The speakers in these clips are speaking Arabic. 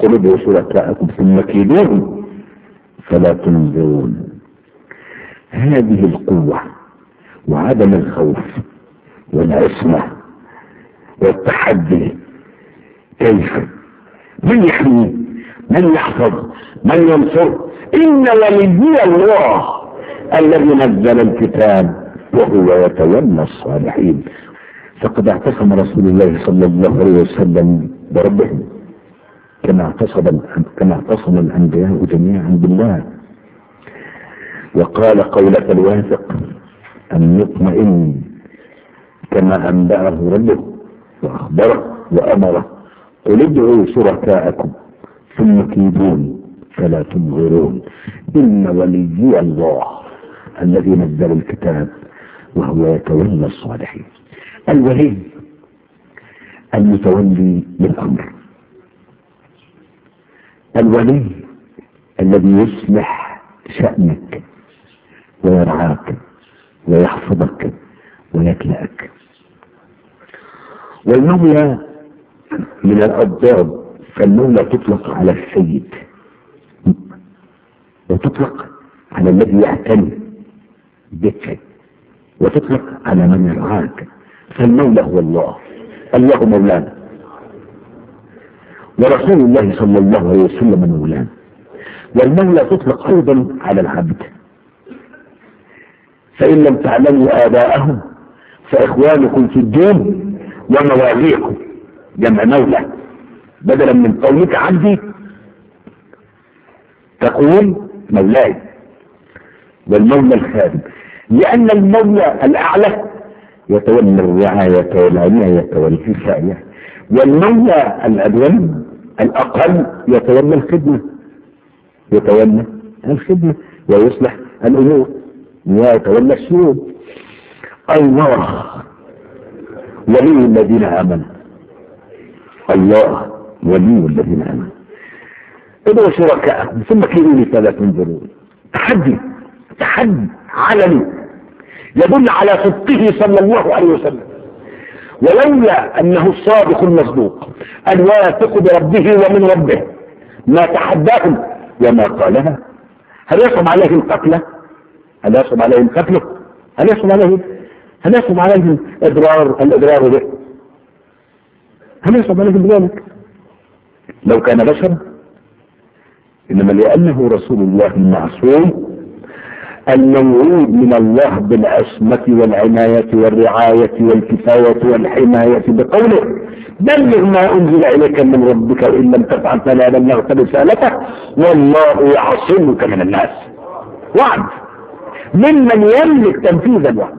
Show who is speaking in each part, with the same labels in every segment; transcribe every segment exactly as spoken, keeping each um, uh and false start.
Speaker 1: قل ادعوا شركاءكم ثم كيدوهم فلا تنظرون. هذه القوة وعدم الخوف والعصمة والتحدي، كيف؟ من يحمي؟ من يحفظ؟ من ينصر؟ إن وليي الله الذي نزل الكتاب وهو يتولى الصالحين. فقد اعتصم رسول الله صلى الله عليه وسلم بربه كما اعتصم كما اعتصم الانبياء جميعا بالله، وقال قولة الواثق المطمئن كما انبأه ربه واخبره وامره: قل ادعوا شركاءكم ثم كيدون فلا تنظرون. ان وليي الله الذي نزل الكتاب وهو يتولى الصالحين. الولي المتولي للامر، الولي الذي يصلح شأنك ويرعاك ويحفظك ويكلأك. والمولى من الأضداد، فالمولى تطلق على السيد وتطلق على الذي يعتني بك وتطلق على من يرعاك. فالمولى هو الله، الله مولانا، ورسول الله صلى الله عليه وسلم مولانا. والمولى تطلق ايضا على العبد، فان لم تعلموا اباءهم فاخوانكم في الدين ومواليكم، جمع مولى، بدلا من قولك عبدي تقول مولاي. والمولى الخادم، لان المولى الاعلى يتولى الرعاية والعناية والكفاية، والمولى الأدنى الأقل يتولى الخدمة يتولى الخدمة ويصلح الأمور ويتولى الشؤون. الله ولي الذين آمنوا، الله ولي الذين آمنوا. ادعوا شركاءكم ثم كيدوني فلا تنظرون. تحدي تحدي علني يدل على صدقه صلى الله عليه وسلم، ولولا انه الصادق المصدوق الواثق بربه ومن ربه ما تحداهم وما قالها. هل يصعب عليهم قتله؟ هل يصعب عليهم قتله؟ هل يصعب عليهم هل يصعب عليهم اضرار الاضرار به؟ هل يصعب عليهم ذلك لو كان بشرا؟ انما لانه رسول الله المعصوم الموعود من الله بالعصمة والعناية والرعاية والكفاية والحماية بقوله: بلغ ما أنزل إليك من ربك وإن لم تفعل فلا بلغت رسالته والله يعصمك من الناس. وعد ممن يملك تنفيذ الوعد.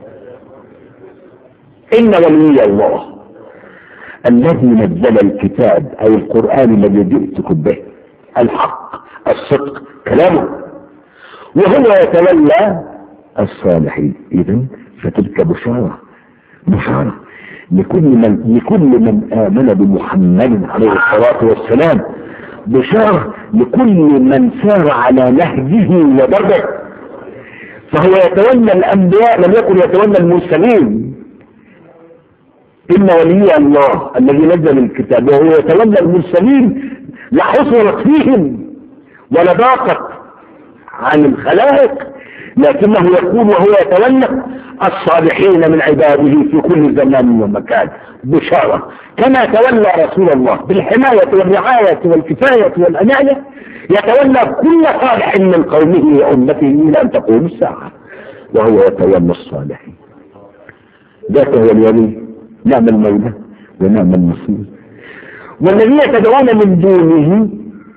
Speaker 1: إن ولي الله الذي نزل الكتاب أو القرآن الذي جئتكم به الحق الصدق كلامه، وهو يتولى الصالحين. إذن فتلك بشارة بشارة لكل من لكل من آمن بمحمد عليه الصلاة والسلام، بشارة لكل من سار على نهجه ودربه. فهو يتولى الأنبياء، لم يكن يتولى المرسلين. إن ولي الله الذي نزل الكتاب وهو يتولى المرسلين لحصلت فيهم ولضاقت عن الخلائق، لكنه يقول وهو يتولى الصالحين من عباده في كل زمان ومكان. بشارة كما تولى رسول الله بالحماية والرعاية والكفاية والعناية، يتولى كل صالح من قومه وأمته إلى أن تقوم الساعة، وهو يتولى الصالحين. ذاك هو الولي، نعم المولى ونعم النصير. والذين تدعون من دونه،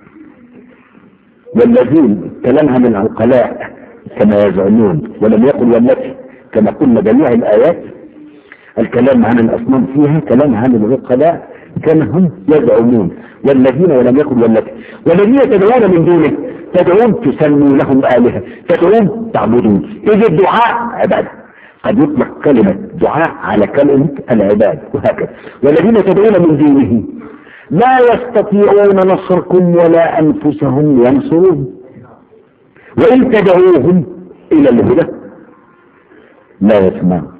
Speaker 1: والذين كلامها من العقلاء كما يزعمون، ولم يقل والتي كما قلنا جميع الآيات الكلام عن الأصنام فيها كلام عن العقلاء كما هم يزعمون. والذين ولم يقل والتي، والذين تدعون من دونه تدعون تسموا لهم آلهة، تدعون تعبدون. إذ الدعاء عبادة، قد يطلق كلمة دعاء على كلمة العباد وهكذا. والذين تدعون من دونه لا يستطيعون نصركم ولا أنفسهم ينصرون، وإن تدعوهم إلى الهدى لا يسمعون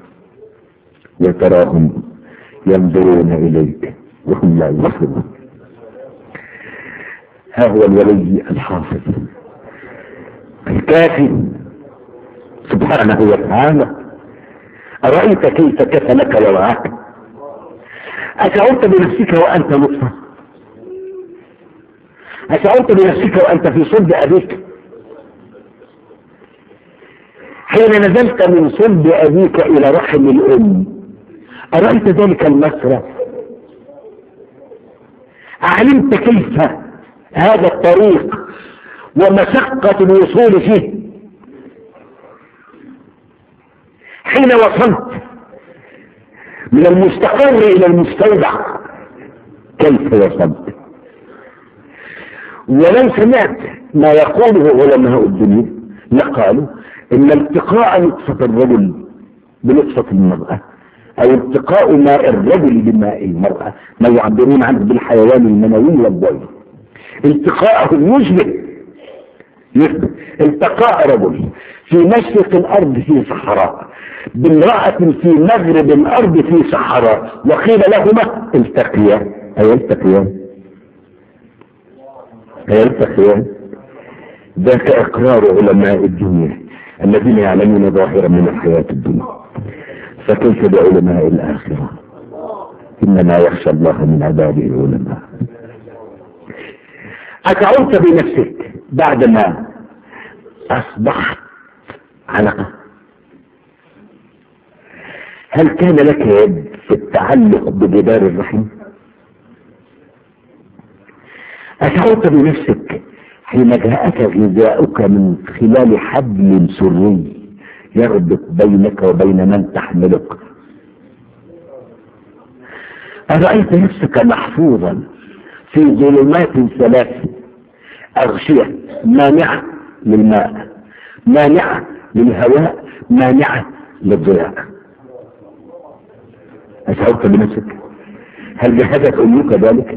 Speaker 1: وتراهم ينظرون إليك وهم لا يبصرون. ها هو الولي الحافظ الكافي سبحانه وتعالى. أرأيت كيف كفلك ووعاك؟ أشعرت بنفسك وأنت نطفة؟ أشعرت بنفسك وأنت في صلب أبيك؟ حين نزلت من صلب أبيك إلى رحم الأم أرأيت ذلك المسرى؟ علمت كيف هذا الطريق ومشقة الوصول فيه؟ حين وصلت من المستقر إلى المستودع كيف وصلت؟ ولو سمعت ما يقوله علماء الدنيا لقالوا إن التقاء نطفة الرجل بنطفة المرأة أو التقاء ماء الرجل بماء المرأة ما يعبرون عنه بالحيوان المنوي والبوي، التقاءه يشبه يشبه التقاء رجل في مشرق الأرض في صحراء بامرأة في مغرب الأرض في صحراء وقيل لهما التقيا أي التقيان أي التقيان. ذاك إقرار علماء الدنيا الذين يعلمون ظاهرا من الحياة الدنيا، فكيف بعلماء الآخرة؟ إنما يخشى الله من عباده العلماء. أشعرت بنفسك بعدما أصبحت علقة؟ هل كان لك يد في التعلق بجدار الرحم؟ أشعرت بنفسك حين جاءك غذاؤك من خلال حبل سري يربط بينك وبين من تحملك؟ أرأيت نفسك محفوظا في ظلمات ثلاث أغشية مانعة للماء، مانعة للهواء، مانعة للضياء؟ أشعرت بنفسك؟ هل جهزت أمك ذلك؟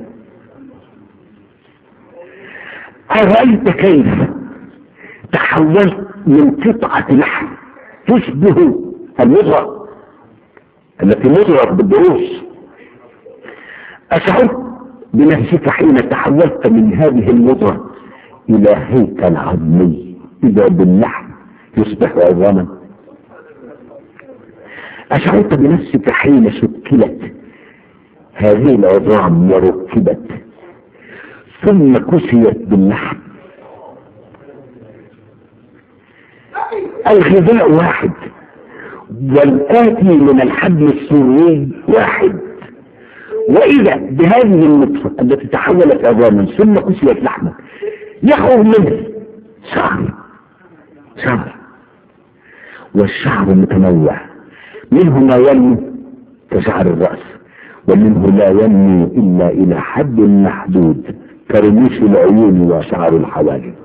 Speaker 1: أرأيت كيف تحولت من قطعة لحم تشبه المضغة التي مضغت بالضروس؟ أشعرت بنفسك حين تحولت من هذه المضغة إلى هيكل عظمي إذا باللحم يصبح عظاما؟ أشعرت بنفسك حين شكلت هذه العظام وركبت ثم كسيت باللحم؟ الغذاء واحد والآتي من الحبل السري واحد، وإذا بهذه النطفة التي تحولت عظاما ثم كسيت لحما يخرج منه شعر شعر والشعر متنوع، منه ما ينمو كشعر الرأس ومنه لا ينمو إلا إلى حد محدود كرموش العيون وشعر الحواجب.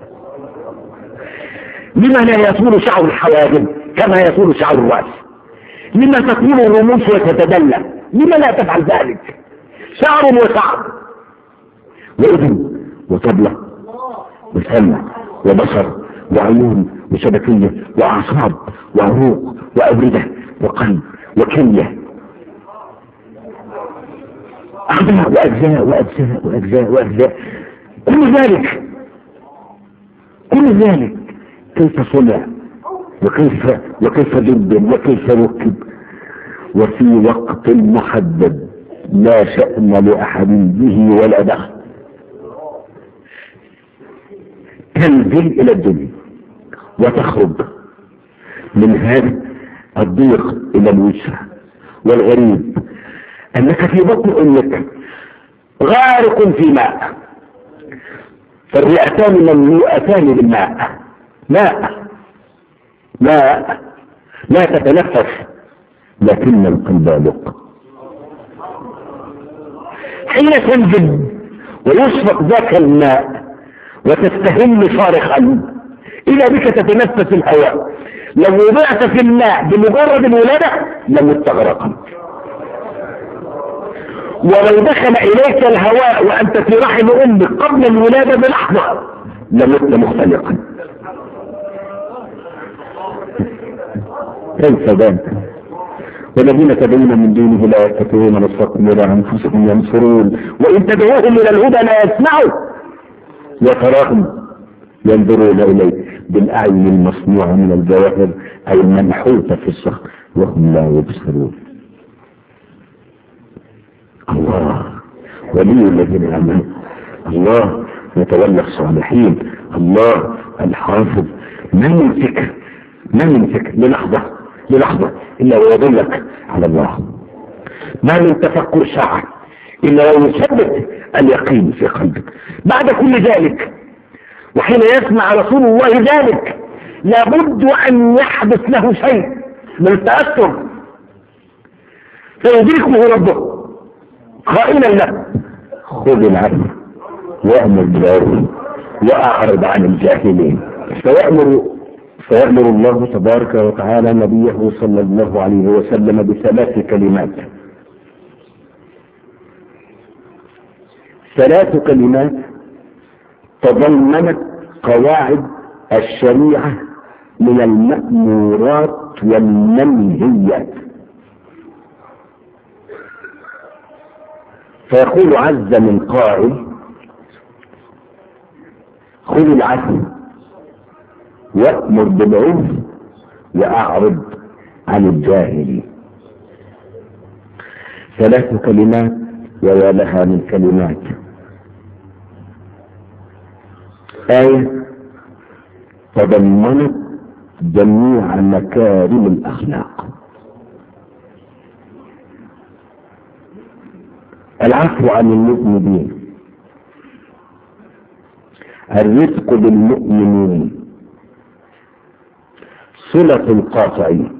Speaker 1: لما لا يطول شعر الحواجب كما يطول شعر الرأس؟ لما تطول الرموش وتتدلى؟ لما لا تفعل ذلك؟ شعر وشعر وإذن وطبلة وسمع وبصر وعيون وشبكية وأعصاب وعروق وأوردة وقلب وكلية، أعضاء وأجزاء وأجزاء وأجزاء وأجزاء. كل ذلك كل ذلك كيف صنع وكيف وكيف جد وكيف ركب وفي وقت محدد لا شأن لأحد به ولا دخل. تنزل إلى الدنيا وتخرج من هذا الضيق إلى الوسع، والغريب أنك في بطن أمك غارق في ماء، فالرئتان مملوءتان بالماء، ماء ماء لا تتنفس لكن القلب يلق. حين تنزل ويصفق ذاك الماء وتستهم صارخا إذا بك تتنفس الهواء، لو وضعت في الماء بمجرد الولادة لمت غرقا، ولو دخل إليك الهواء وأنت في رحم أمك قبل الولادة بلحظة لمت مختلقا. كيف ذلك؟ والذين تدعون من دونه لا يستطيعون نصركم ولا أنفسهم ينصرون، وإن تدعوهم إلى الهدى لا يسمعوا وتراهم ينظرون إليه بالأعين المصنوعة من الجواهر أي المنحوتة في الصخر وهم لا يبصرون. الله ولي الذين آمنوا، الله يتولى الصالحين، الله الحافظ. ما من فكر ما من فكر للحظة للحظة إلا ويدلك على الله، ما من تفكر ساعة إلا ويثبت اليقين في قلبك. بعد كل ذلك وحين يسمع رسول الله ذلك لابد أن يحدث له شيء من التأثر فيدركه ربه قائلا له خذ العفو وأمر بالعرف وأعرض عن الجاهلين. فيأمر فيأمر الله تبارك وتعالى نبيه صلى الله عليه وسلم بثلاث كلمات ثلاث كلمات تضمنت قواعد الشريعة من المأمورات والمنهيات. فيقول عز من قائل خذ العفو وأمر بالعرف وأعرض عن الجاهلين. ثلاث كلمات ويا لها من كلمات. آية تضمنت جميع مكارم الأخلاق. العفو عن المذنبين، الرفق بالمؤمنين، صلة القاطعين.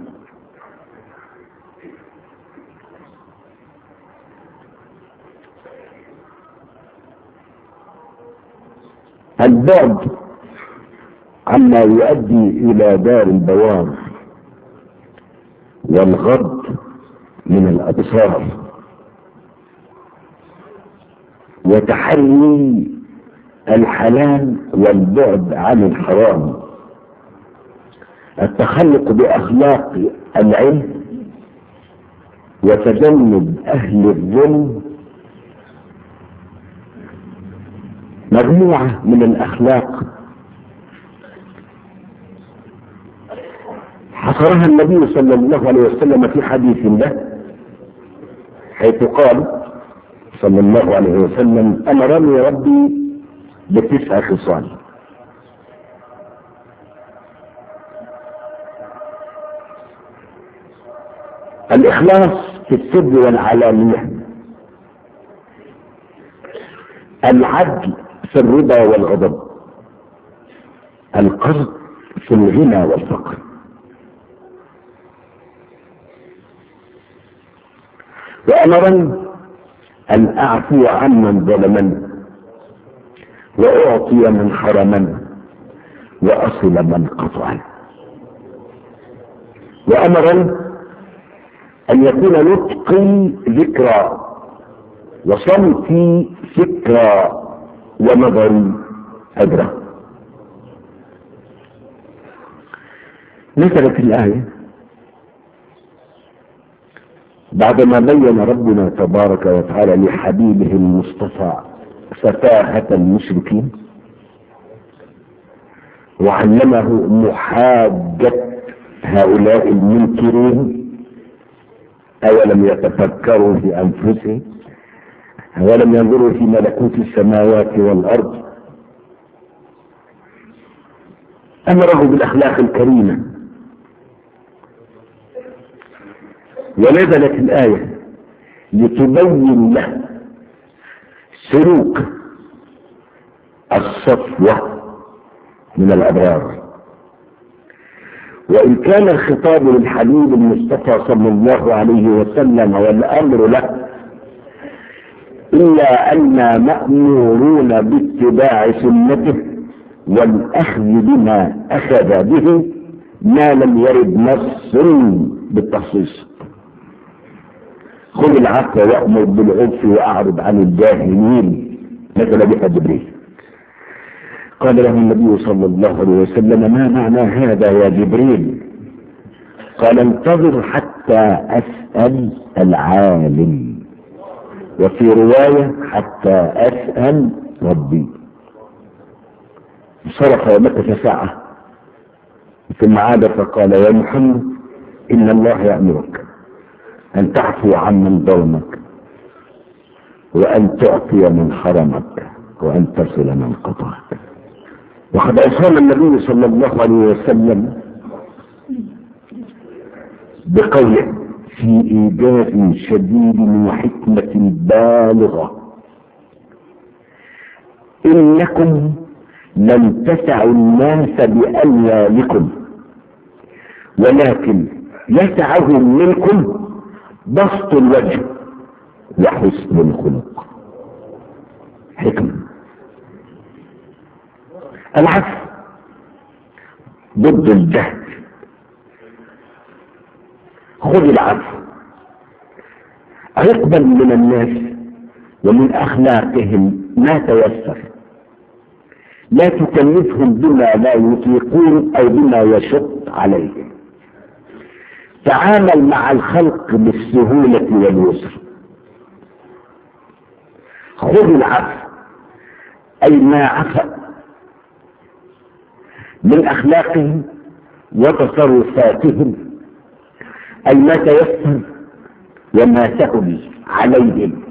Speaker 1: البعد عما يؤدي إلى دار البوار والغض من الأبصار وتحري الحلال والبعد عن الحرام، التخلق بأخلاق العلم وتجنب أهل الظلم. مجموعة من الأخلاق حصرها النبي صلى الله عليه وسلم في حديث له حيث قال صلى الله عليه وسلم أمرني ربي بتسع خصال. الإخلاص في السر والعلانية، العدل في الرضا والغضب، القصد في الغنى والفقر. وأمرا أن أعفو عمن ظلمني وأعطي من حرمني وأصل من قطعني. وأمرا أن يكون نطقي ذكرى وصمتي فكرى ونظري أجرى. نزلت الآية بعدما بين ربنا تبارك وتعالى لحبيبه المصطفى سفاهة المشركين وعلمه محاجة هؤلاء المنكرين. أولم يتفكروا في أنفسهم ولم ينظروا في ملكوت السماوات والأرض. أمره بالأخلاق الكريمة. ونزلت الآية لتبين له سلوك الصفوة من الأبرار. وإن كان الخطاب للحبيب المصطفى صلى الله عليه وسلم والأمر له إلا أن مأمورون باتباع سنته والأخذ بما أخذ به ما لم يرد نص بالتخصيص. خذ العفو وأمر بالعرف وأعرض عن الجاهلين. نزل بها جبريل قال له النبي صلى الله عليه وسلم ما معنى هذا يا جبريل؟ قال انتظر حتى أسأل صرخ ومكث ساعة ثم عاد فقال يا محمد إن الله يأمرك أن تعفو عمن ظلمك وأن تعطي من حرمك وأن تصل من قطعك. وقد أوصانا النبي صلى الله عليه وسلم بقوله في إيجاز شديد وحكمة بالغة إنكم لن تسعوا الناس بأموالكم ولكن يسعهم منكم بسط الوجه وحسن الخلق. حكمة. العفو ضد الجهل. خذ العفو. اقبل من الناس ومن اخلاقهم ما تيسر، لا تكلفهم بما لا يطيقون او بما يشق عليهم. تعامل مع الخلق بالسهولة واليسر. خذ العفو اي ما عفا من اخلاقهم وتصرفاتهم، اي ما تيسر وما سهل عليهم.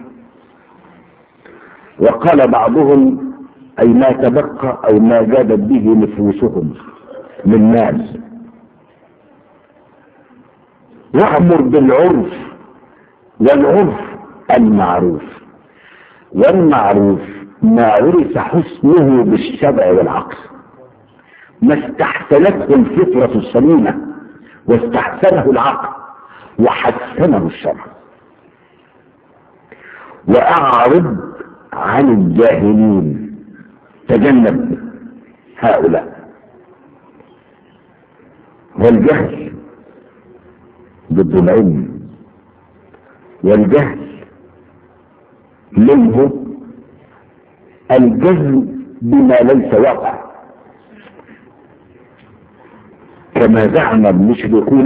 Speaker 1: وقال بعضهم اي ما تبقى او ما جادت به نفوسهم من مال. وأمر بالعرف، والعرف المعروف، والمعروف ما عرف حسنه بالشرع والعقل، ما استحسنته الفطرة السليمة واستحسنه العقل وحسنه الشرع. وأعرض عن الجاهلين، تجنب هؤلاء. والجهل ضد العلم، والجهل منه الجهل بما ليس واقع، كما زعم المشركون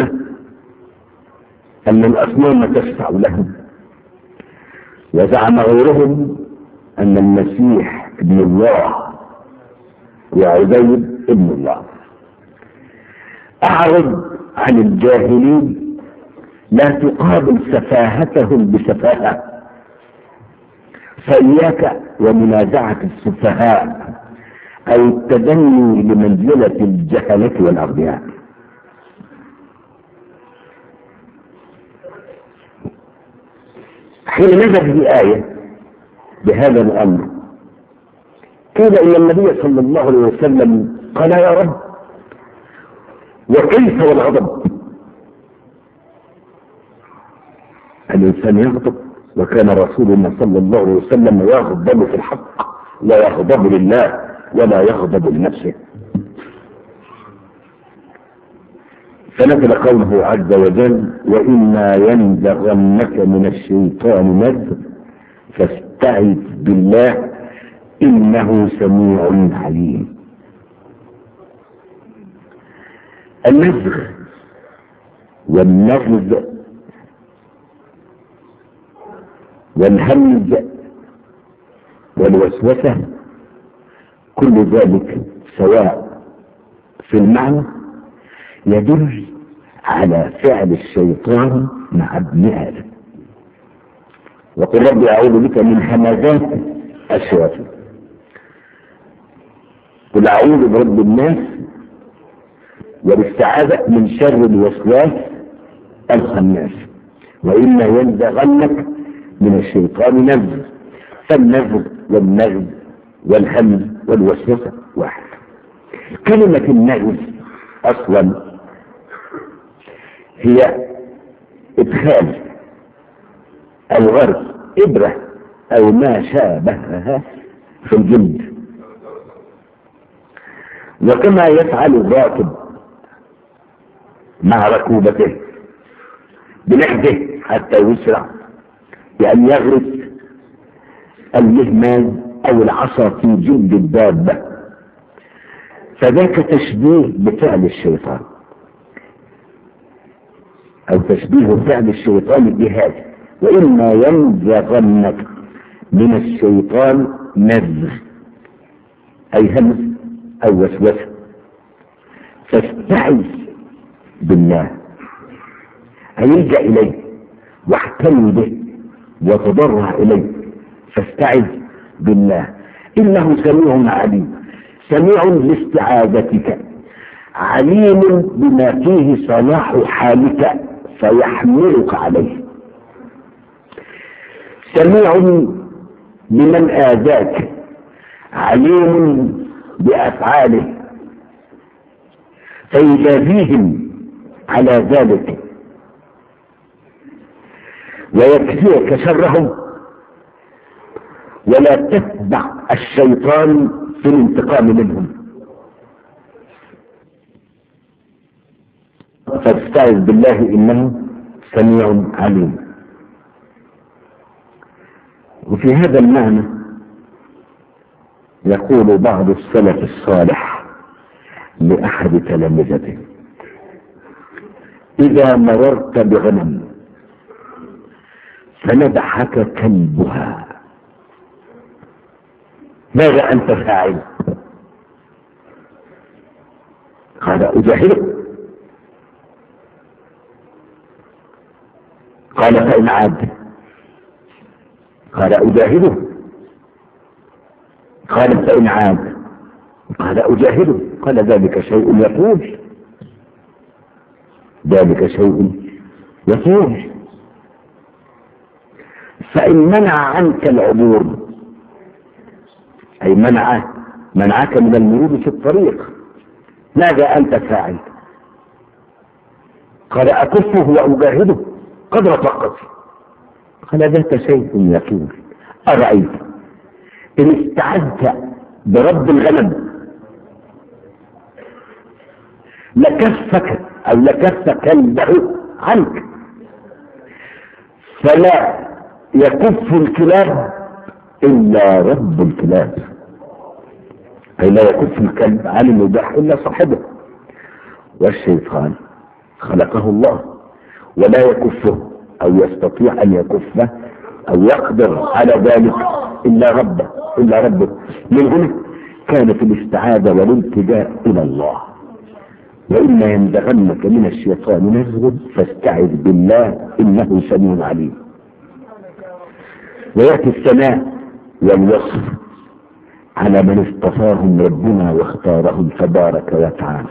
Speaker 1: أن الأصنام تشفع لهم، وزعم غيرهم أن المسيح ابن الله وعزير ابن الله. أعرض عن الجاهلين، لا تقابل سفاهتهم بسفاهة، فإياك ومنازعة السفهاء أو التدني لمنزلة الجهلة والأغبياء. حين نزلت الآية بهذا الأمر قيل إن النبي صلى الله عليه وسلم قال يا رب وكيف والغضب؟ الإنسان يغضب، وكان رسولنا صلى الله عليه وسلم يغضب في الحق، لا يغضب لله ولا يغضب لنفسه. فنزل قوله عز وجل وإما ينزغنك من الشيطان نزغ فاستعذ بالله إنه سميع عليم. النزغ والنغز والهمز والوسوسة كل ذلك سواء في المعنى يدل على فعل الشيطان مع ابن آدم. وقل ربي أعوذ بك من همزات الشياطين. قل أعوذ برب الناس والاستعاذة من شر الوسواس الخناس. وإما ينزغنك من الشيطان نزغ، فالنزغ والنغز والهمز والوسوسة واحد. كلمة النغز أصلا هي إدخال أو غرس إبرة أو ما شابهها في الجلد، وكما يفعل الراكب مع ركوبته بنحده حتى يسرع بأن يغرس المهماز أو العصا في جلد الدابة، فذاك تشبيه بفعل الشيطان أو تشبيه فعل الشيطان بهذا. وإما ينزغنك من الشيطان نزغ أي همز او وسوسة، فاستعذ بالله، هيلجأ اليه واحتمي به وتضرع اليه، فاستعذ بالله انه سميع عليم. سميع لاستعاذتك، عليم بما فيه صلاح حالك فيحملك عليه. سميع لمن آذاك، عليم بأفعاله فيجازيهم على ذلك ويكفيك شرهم، ولا تتبع الشيطان في الانتقام منهم. فاستعذ بالله انه سميع عليم. وفي هذا المعنى يقول بعض السلف الصالح لأحد تلامذته: إذا مررت بغنم فنبحك كلبها ماذا أنت فاعل؟ قال: أجاهده. قال: فإن عاد؟ قال: أجاهده. قال: فإن عاد؟ قال: أجاهده. قال: ذلك شيء يطول، ذلك شيء يطول. فإن منع عنك العبور، أي منع منعك من المرور في الطريق، ماذا أنت فاعل؟ قال: أكفه وأجاهده قدر طاقتي. قال: ذاك شيء يطول. أرأيت إن استعذت برب الغنم لكفك أو لكف كلبه عنك، فلا يكف الكلاب إلا رب الكلاب، أي لا يكف الكلب عن المباح إلا صاحبه. والشيطان خلقه الله ولا يكفه أو يستطيع أن يكفه أو يقدر على ذلك إلا ربه إلا ربه. من هنا كانت الاستعاذة والالتجاء إلى الله. وإما ينزغنك من الشيطان نزغ فاستعذ بالله إنه سميع عليم. ويأتي الثناء والوصف على من اصطفاهم ربنا واختارهم تبارك وتعالى،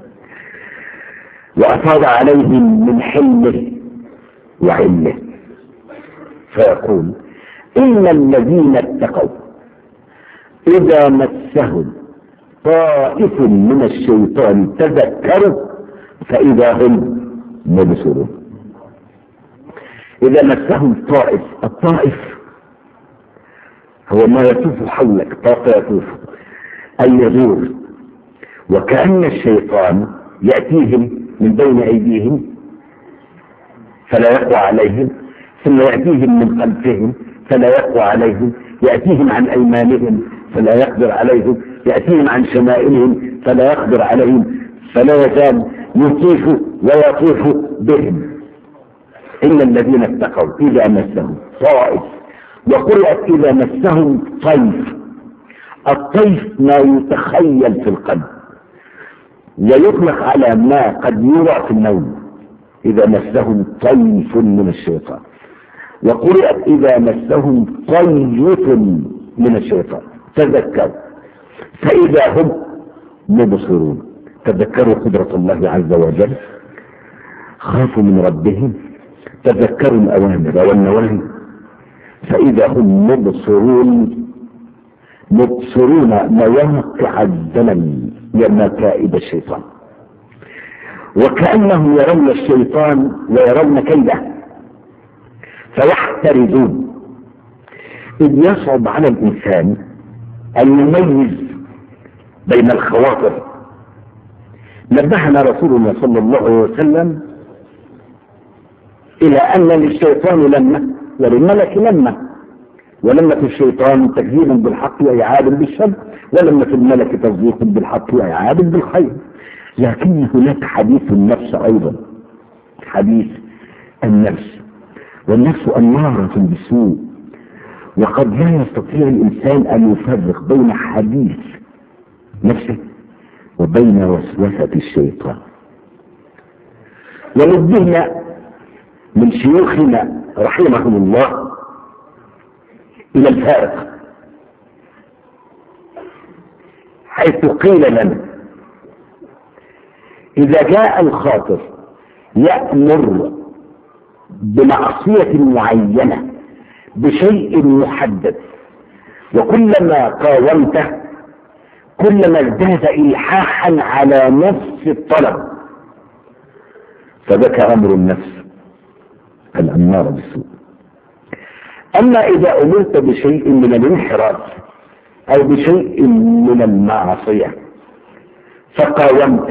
Speaker 1: وأفاض عليهم من حلمه وعلمه، فيقول: إن الذين اتقوا إذا مسهم طائف من الشيطان تذكروا فإذا هم مبصرون. إذا مسهم طائف، الطائف هو ما يطوف حولك، طاف يطوف أي يدور، وكأن الشيطان يأتيهم من بين أيديهم فلا يقوى عليهم، ثم يأتيهم من خلفهم فلا يقوى عليهم، يأتيهم عن أيمانهم فلا يقدر عليهم، يأتيهم عن شمائلهم فلا يقدر عليهم، فلا يزال يطيف ويطيف بهم. إن الذين اتقوا إذا مسهم طائف، وقرأت إذا مسهم طيف. الطيف ما يتخيل في القلب ويطلق على ما قد يرى في النوم. إذا مسهم طيف من الشيطان. وقرأت إذا مسهم طيف من الشيطان تذكروا فإذا هم مبصرون. تذكروا قدرة الله عز وجل، خافوا من ربهم، تذكروا الأوامر والنواهي، فإذا هم مبصرون مبصرون مواقع الزمن ومكائد الشيطان، وكأنهم يرون الشيطان ويرون كيده فيحترزون. إذ يصعب على الإنسان أن يميز بين الخواطر. نبهنا رسولنا صلى الله عليه وسلم إلى أن للشيطان لمة وللملك لمة، ولمة الشيطان تكذيب بالحق وإعاد بالشر، ولمة الملك تصديق بالحق وإعاد بالخير. لكن هناك حديث النفس أيضا، حديث النفس، والنفس أمارة بالسوء، وقد لا يستطيع الإنسان أن يفرق بين حديث نفسه وبين وسوسة الشيطان. ونبهنا من شيوخنا رحمهم الله إلى الفارق، حيث قيل لنا إذا جاء الخاطر يأمر بمعصية معينة بشيء محدد، وكلما قاومته كلما ازداد إلحاحا على نفس الطلب، فذاك أمر النفس الأمارة بالسوء. أما إذا أمرت بشيء من الانحراف أو بشيء من المعصية فقاومت،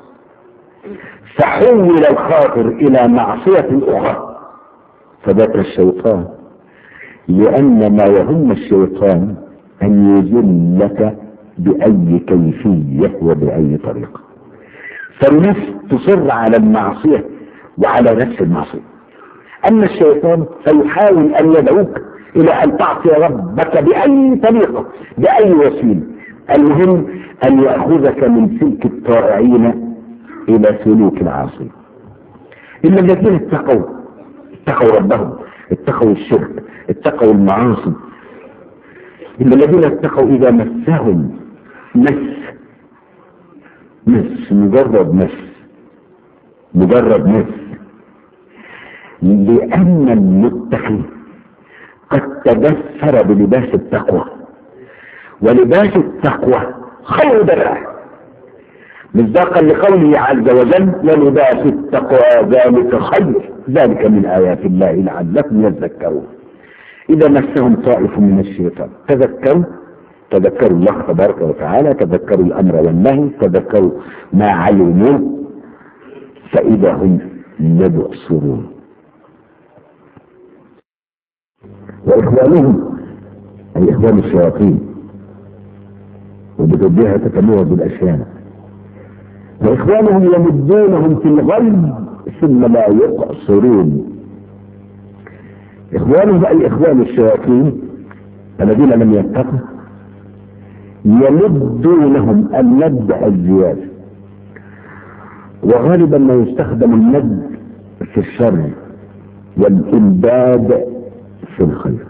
Speaker 1: فحول الخاطر إلى معصية أخرى، فذاك الشيطان، لأن ما يهم الشيطان أن يذلك بأي كيفية وبأي طريقة. فالنفس تصر على المعصية وعلى نفس المعصية، أما الشيطان فيحاول أن يدعوك إلى أن تعصي ربك بأي طريقة بأي وسيلة، المهم أن يأخذك من سلك الطائعين إلى سلوك العاصي. إن الذين اتقوا اتقوا ربهم، اتقوا الشرك، اتقوا المعاصي. إن الذين اتقوا إذا مسهم مس مس مجرد مس مجرد مس لأن المتقي قد تدثر بلباس التقوى، ولباس التقوى خير درع، مصداقا لقوله عز وجل ولباس التقوى ذلك خير ذلك من آيات الله لعلكم يذكرون. إذا مسهم طائف من الشيطان تذكروا تذكروا الله تبارك وتعالى، تذكروا الأمر والنهي، تذكروا ما علموا، فإذا هم يبصرون. وإخوانهم أي إخوان الشياطين، وبتوجيهها تتميز بالأشياء، وإخوانهم يمدونهم في الغي ثم لا يقصرون. إخوانهم أي إخوان الشياطين الذين لم يتقوا يمدونهم المد الزيادة، وغالبا ما يستخدم المد في الشر والإمداد في الخير.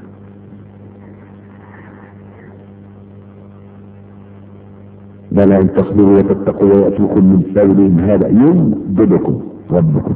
Speaker 1: بل ان تصبروا وتتقوا ويأتوكم من فورهم هذا يمددكم ربكم.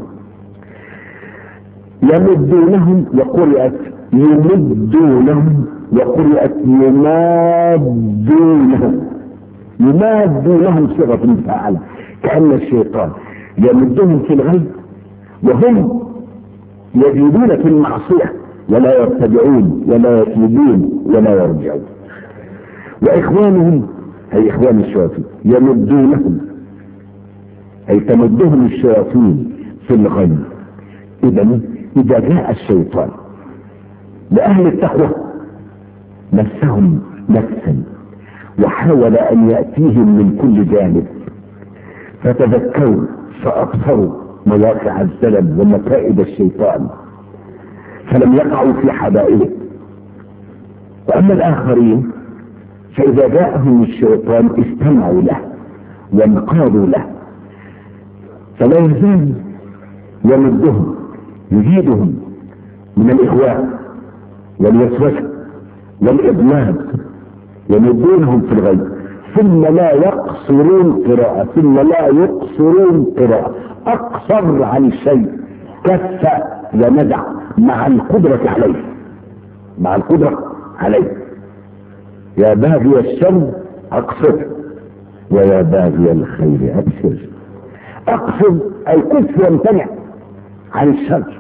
Speaker 1: يمدونهم وقرأت يمدونهم وقرأت يمادونهم. يمادونهم صيغة مفعلة، كأن الشيطان يمدهم في الغي وهم يزيدون في المعصية ولا يرتدعون ولا يتوبون ولا يرجعون. وإخوانهم أي إخوان الشياطين يمدونهم أي تمدهم الشياطين في الغي. إذا إذا جاء الشيطان لأهل التقوى مسهم نفسا وحاول أن يأتيهم من كل جانب، فتذكروا فأبصروا مواقع الزلل ومكائد الشيطان فلم يقعوا في حبائله. وأما الآخرين فإذا جاءهم الشيطان استمعوا له وانقادوا له، فلا يزال يمدهم يزيدهم من الإغواء والوسوسة والإضلال، يمدونهم في الغي ثم لا يقصرون قراءة ثم لا يقصرون قراءة أقصر عن الشيء كف ونزع مع القدرة عليه مع القدرة عليه. يا باغي الشر أقصر ويا باغي الخير أبشر. أقصر الكف يمتنع عن الشر،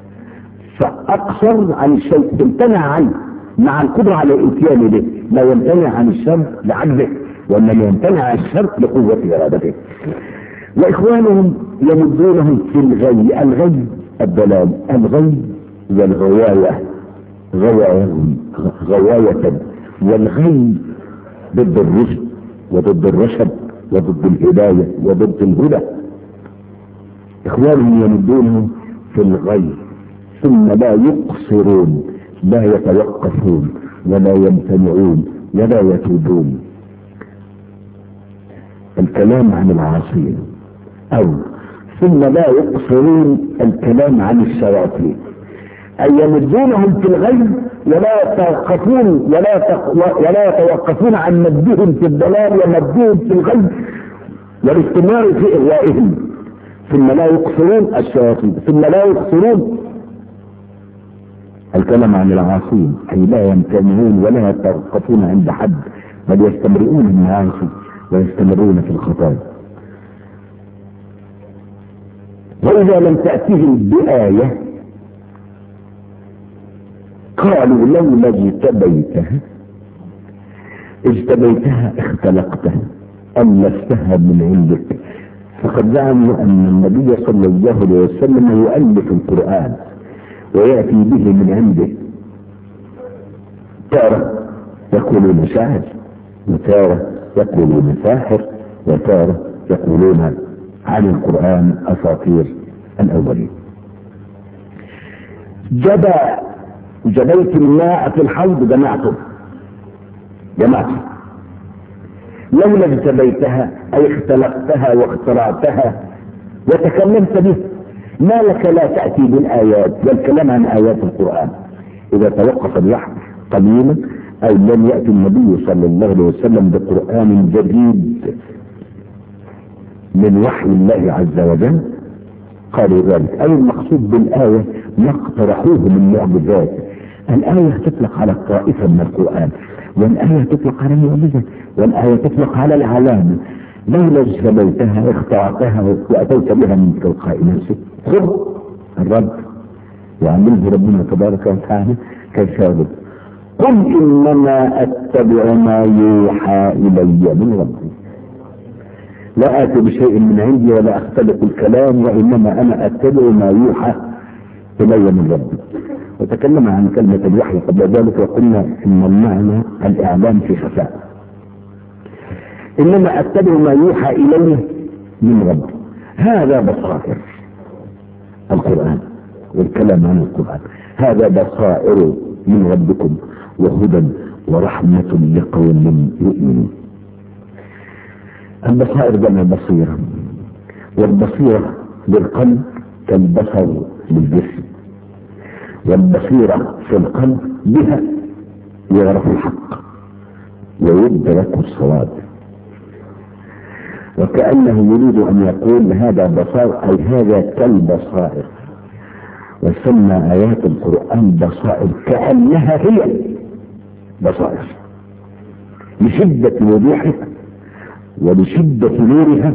Speaker 1: فأقصر عن الشيء تمتنع عنه مع القدرة على الاتيان به، لا يمتنع عن الشر لعجزه وإنما يمتنع عن الشر لقوة إرادته. وإخوانهم يمدونهم في الغي. الغي الضلال، الغي والغواية غواية غواية والغي ضد الرشد وضد الرشد وضد الهداية وضد الهدى. إخوانهم يمدونهم في الغي ثم لا يقصرون، لا يتوقفون ولا يمتنعون ولا يتوبون. الكلام عن العاصين، او ثم لا يقصرون الكلام عن الشياطين، أي يمدونهم في الغي ولا يتوقفون ولا ولا يتوقفون عن مدهم في الضلال ومدهم في الغي والاستمرار في إغوائهم. ثم لا يقصرون الشياطين، ثم لا يقصرون الكلام عن العاصين، أي لا يمتنعون ولا يتوقفون عند حد، بل يستمرون المعاصي ويستمرون في الخطايا. وإذا لم تأتهم بآية قالوا لولا اجتبيتها اجتبيتها اختلقتها ألفتها من عندك. فقد زعموا أن النبي صلى الله عليه وسلم يؤلف القرآن ويأتي به من عنده، تارة يقولون شاعر، وتارة يقولون ساحر، وتارة يقولون عن القرآن أساطير الأولين. جبى جبيت الماء في الحوض جمعته جمعته لولا اجتبيتها أي اختلقتها واخترعتها وتكلمت به، ما لك لا تأتي بالآيات والكلام عن آيات القرآن. إذا توقف الوحي قليلا أو لم يأتي النبي صلى الله عليه وسلم بقرآن جديد من وحي الله عز وجل قالوا ذلك. أي المقصود بالآية ما اقترحوه من معجزات. الآية تطلق على الطائفة من القرآن، والآية تطلق على المعجزة، والآية تطلق على العلامة. لولا اجتبيتها اخترعتها وأتيت بها من تلقاء نفسك. خذ الرب وعمله ربنا تبارك وتعالى كيف يرد. قل إنما أتبع ما يوحى إلي من ربي، لا آتي بشيء من عندي ولا أختلق الكلام، وإنما أنا أتبع ما يوحى إلي من ربي. وتكلم عن كلمة الوحي قبل ذلك وقلنا إن المعنى الإعلام في خفاء. إنما أتبع ما يوحى إلي من ربي، هذا بصائر القرآن والكلام عن القرآن، هذا بصائر من ربكم وهدى ورحمة لقوم يؤمنون. البصائر جمع بصيرة، والبصيرة للقلب كالبصر للجسم، والبصيرة في القلب بها يعرف الحق ويدرك الصواب. وكأنه يريد أن يقول هذا بصائر أي هذا كالبصائر، وسمى آيات القرآن بصائر كأنها هي بصائر لشدة وضوحها ولشدة نورها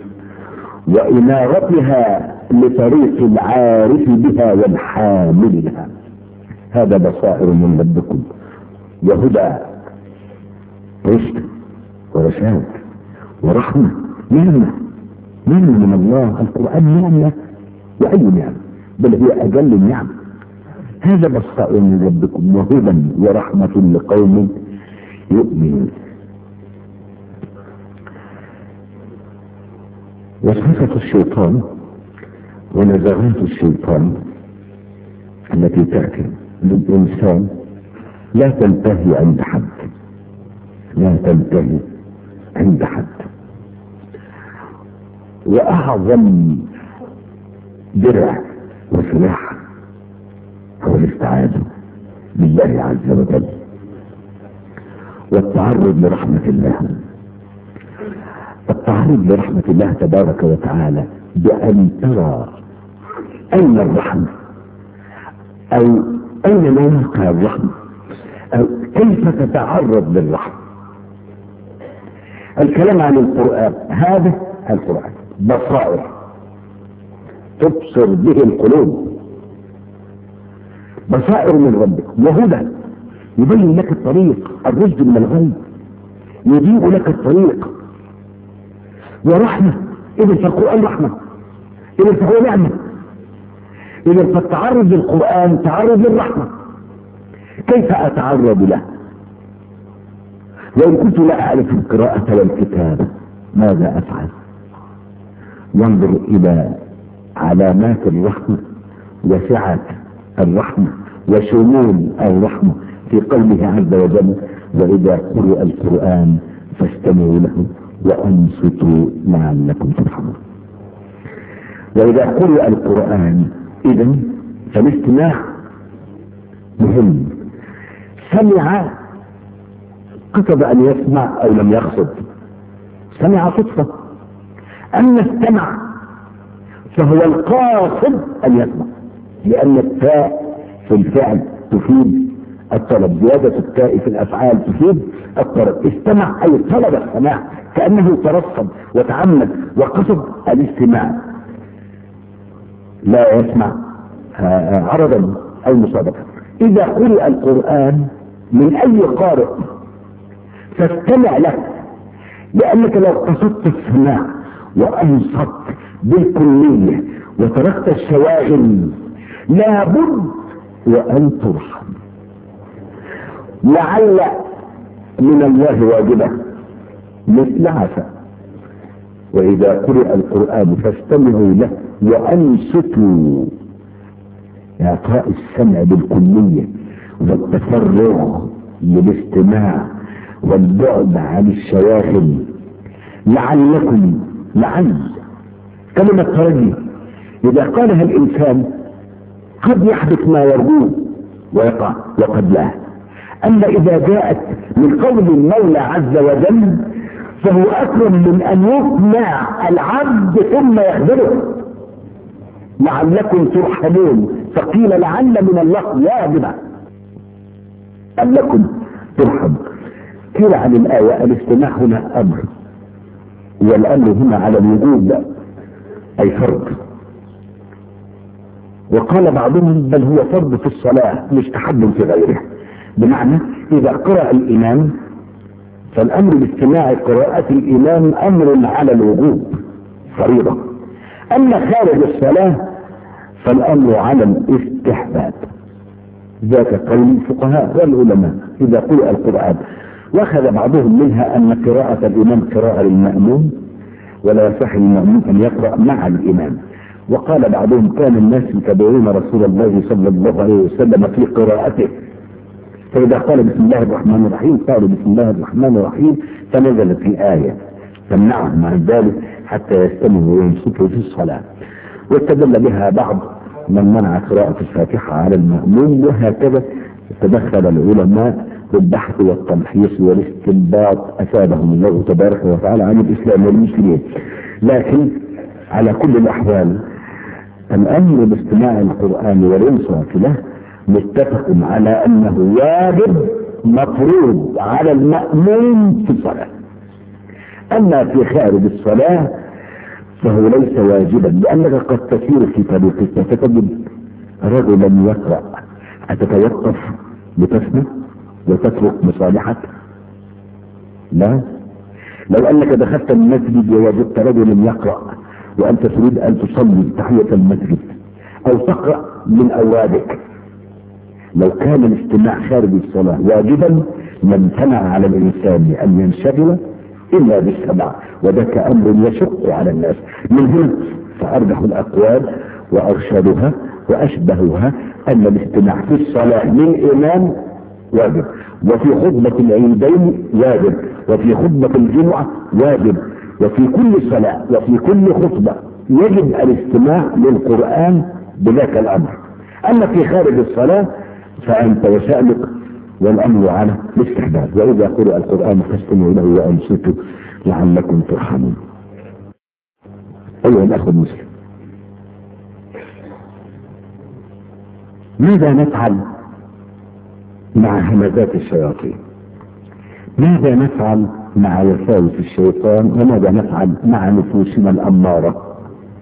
Speaker 1: وإنارتها لطريق العارف بها والحامل لها. هذا بصائر من ربكم وهدى رشد ورشاد ورحمة، نعمة نعمة من الله. القرآن نعمة، وأي نعمة، بل هي أجل النعم. هذا بصائر من ربكم وهدى ورحمة لقوم يؤمنون. وصفة الشيطان ونزغات الشيطان التي تأتي للإنسان لا تنتهي عند حد، لا تنتهي عند حد. وأعظم درع وسلاح هو الاستعاذة بالله عز وجل والتعرض لرحمة الله. التعرض لرحمة الله تبارك وتعالى بأن ترى أين الرحمة أو أين موقع الرحمة أو كيف تتعرض للرحمة. الكلام عن القرآن، هذا القرآن بصائر تبصر به القلوب، بصائر من ربك وهدى يبين لك الطريق الرشد من الغي، يضيء لك الطريق، ورحمة. إذن فالقرآن رحمة، إذن فهو نعمة، إذن فالتعرض للقرآن تعرض للرحمة. كيف أتعرض له؟ وإن كنت لا أعرف القراءة والكتابة ماذا أفعل؟ ينظر إلى علامات الرحمة وسعة الرحمة وشمول الرحمة في قوله عز وجل: وإذا قرئ القرآن فاستمعوا له وأنصتوا لعلكم ترحمون. وإذا قرئ القرآن إذن فالاستماع مهم. سمع قصد أن يسمع أو لم يقصد، سمع صدفة. أما استمع فهو القاصد أن يسمع، لأن التاء في الفعل تفيد الطلب، زيادة التاء في الأفعال تفيد الطلب. استمع أي طلب السماع، كأنه ترصد وتعمد وقصد الاستماع، لا يسمع عرضا أو مصادفة. إذا قرئ القرآن من أي قارئ فاستمع له، لأنك لو قصدت السماع وأنصت بالكلية وتركت الشواغل لابد وأن ترحم. لعل من الله واجبة مثل عسى. وإذا قرئ القرآن فاستمعوا له وأنصتوا، إعطاء السمع بالكلية والتفرغ للاستماع والبعد عن الشواغل. لعلكم، لعل كلمة ترجي إذا قالها الإنسان قد يحدث ما يرجوه ويقع وقد لا. أما إذا جاءت من قول المولى عز وجل فهو أكرم من أن يسمع العبد ثم يخبره. لعلكم ترحمون، فقيل لعل من الله واجبة لعلكم ترحم. قيل عن الآية الاستماع هنا أمر، والأمر هنا على الوجوب أي فرض. وقال بعضهم بل هو فرض في الصلاة مستحب في غيرها، بمعنى إذا قرأ الإمام فالأمر باستماع قراءة الإمام أمر على الوجوب فريضة. أما خارج الصلاة فالأمر على الاستحباب. ذاك قول الفقهاء والعلماء إذا قرأ القرآن. واخذ بعضهم منها أن قراءة الإمام قراءة للمأموم ولا يصح للمأموم أن يقرأ مع الإمام. وقال بعضهم كان الناس يتبعون رسول الله صلى الله عليه وسلم في قراءته، فإذا قال بسم الله الرحمن الرحيم قالوا بسم الله الرحمن الرحيم، فنزلت الآية تمنعهم عن ذلك حتى يستمعوا وينصتوا في الصلاة. واستدل بها بعض من منع قراءة الفاتحة على المأموم. وهكذا تدخل العلماء بالبحث والتمحيص والاستنباط أثابهم الله تبارك وتعالى عن الإسلام والمسلمين. لكن على كل الأحوال الأمر باستماع القرآن والانصات له متفق على أنه واجب مفروض على المأموم في الصلاة. أما في خارج الصلاة فهو ليس واجبا، لأنك قد تسير في طريقك فتجد رجلا يقرأ، أتتوقف لتسمع وتترك مصالحك؟ لا. لو أنك دخلت المسجد ووجدت رجلا يقرأ وأنت تريد أن تصلي تحية المسجد أو تقرأ من أوابك، لو كان الاستماع خارج الصلاة واجبا لامتنع على الإنسان أن ينشغل إلا بالسماع، وذاك أمر يشق على الناس. من هنا فأرجح الأقوال وأرشدها وأشبهها أن الاستماع في الصلاة من إمام واجب، وفي خطبة العيدين واجب، وفي خطبة الجمعة واجب، وفي كل صلاة وفي كل خطبة يجب الاستماع للقرآن بذاك الأمر. أما في خارج الصلاة فأنت وشأنك والأمر على الاستحباب. وإذا قرأ القرآن فاستمعوا له وأنصتوا لعلكم ترحمون. أيها الأخوة المسلم، ماذا نفعل مع همزات الشياطين؟ ماذا نفعل مع وساوس الشيطان؟ وماذا نفعل مع نفوسنا الأمارة؟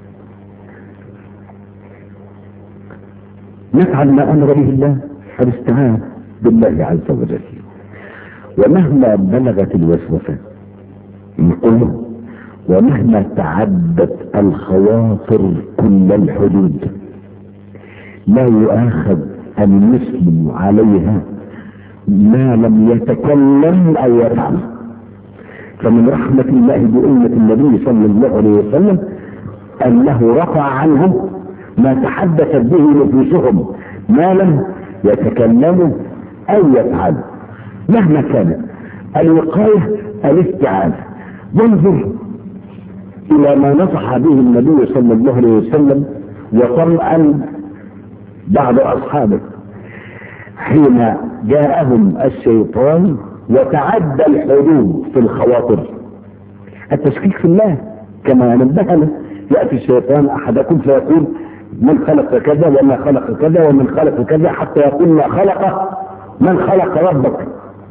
Speaker 1: نفعل ما أمر به الله، الاستعانة بالله عز وجل. ومهما بلغت الوسوسة القلوب ومهما تعدت الخواطر كل الحدود لا يؤاخذ المسلم عليها ما لم يتكلم أو يفعل. فمن رحمة الله بأمة النبي صلى الله عليه وسلم أنه رفع عنهم ما تحدثت به نفوسهم ما لم يتكلموا أو يفعلوا. مهما كان الوقاية الاستعاذة، وانظر الى ما نصح به النبي صلى الله عليه وسلم وطمأن بعض اصحابه حين جاءهم الشيطان وتعدى الحدود في الخواطر. التشكيك في الله كما نبهنا، يأتي الشيطان احدكم فيقول من خلق كذا وما خلق كذا ومن خلق كذا، حتى يقول ما خلق من خلق ربك.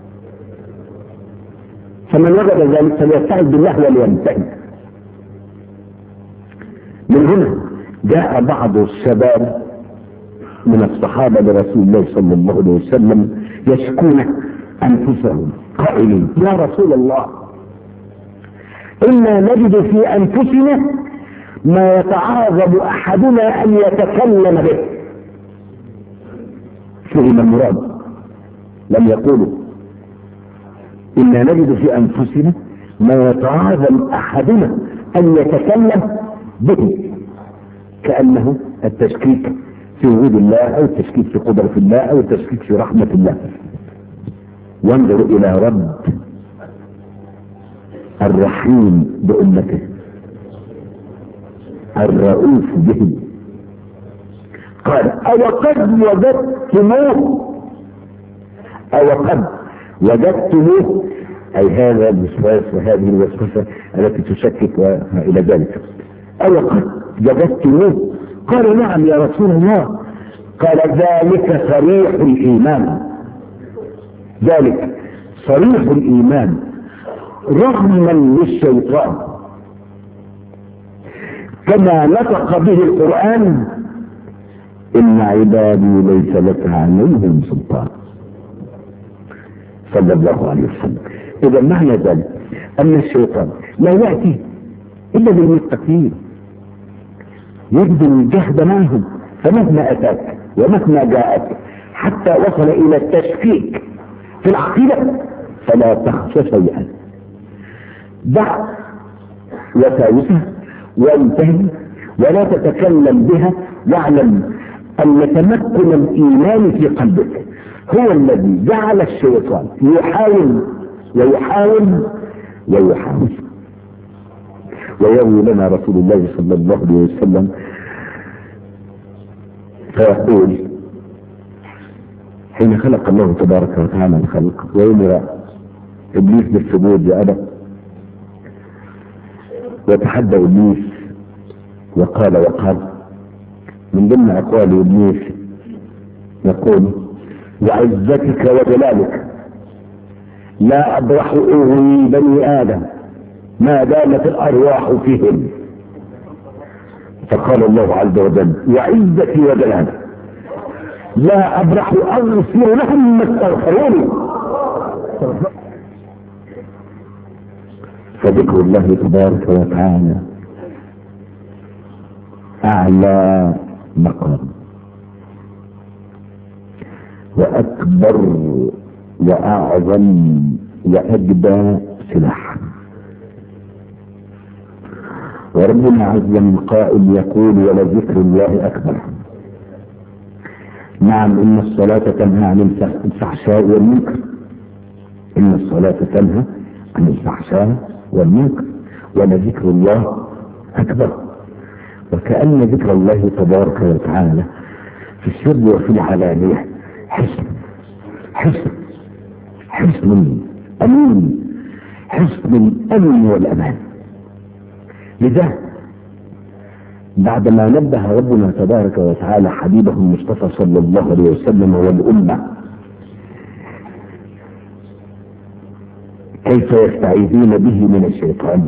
Speaker 1: فمن وجد ذلك فليستعذ بالله وليمتهن. من هنا جاء بعض الشباب من الصحابة لرسول الله صلى الله عليه وسلم يشكون أنفسهم قائلين يا رسول الله إنا نجد في أنفسنا ما يتعاظم أحدنا أن يتكلم به. فهم المراد، لم يقولوا إنا نجد في أنفسنا ما يتعاظم أحدنا أن يتكلم به، كأنه التشكيك في وجود الله أو التشكيك في قدرة الله أو التشكيك في رحمة الله. وانظر إلى رب الرحيم بأمته الرؤوف به، قال أو قد وجدتموه أو قد وجدتموه، أي هذا الوسواس وهذه الوسوسة التي تشكك وإلى ذلك. أو قد وجدتموه، قالوا نعم يا رسول الله. قال ذلك صريح الإيمان، ذلك صريح الإيمان رغما للشيطان، كما نطق به القرآن إن عبادي ليس لك عليهم سلطان صلى الله عليه وسلم. إذا معنى ذلك أن الشيطان لا يأتي إلا للمتقين، يبذل الجهد معهم، فمهما أتاك ومهما جاءك حتى وصل إلى التشكيك في العقيدة فلا تخشى شيئا، دع وساوسه وانتهي ولا تتكلم بها، واعلم أن تمكن الإيمان في قلبك هو الذي جعل الشيطان يحاول ويحاول ويحاول. ويروي لنا رسول الله صلى الله عليه وسلم فيقول حين خلق الله تبارك وتعالى الخلق ويمر إبليس بالسجود لأبى، وتحدى إبليس وقال وقال من ضمن أقوال إبليس يقول وعزتك وجلالك لا أبرح أغوي بني آدم ما دامت الأرواح فيهم. فقال الله عز وجل وعزتي وجلالك لا أبرح أغفر لهم ما استغفروني. فذكر الله تبارك وتعالى أعلى مقام وأكبر وأعظم وأجدى سلاح. وربنا عز من قائل يقول ولذكر الله أكبر. نعم إن الصلاة تنهى عن الفحشاء والمنكر، إن الصلاة تنهى عن الفحشاء والمنكر ولذكر الله أكبر. وكأن ذكر الله تبارك وتعالى في السر وفي العلانية حسن حسن حسن أمين، حسن الأمن والأمان. لذا بعدما نبه ربنا تبارك وتعالى حبيبه المصطفى صلى الله عليه وسلم والأمة كيف يستعيذون به من الشيطان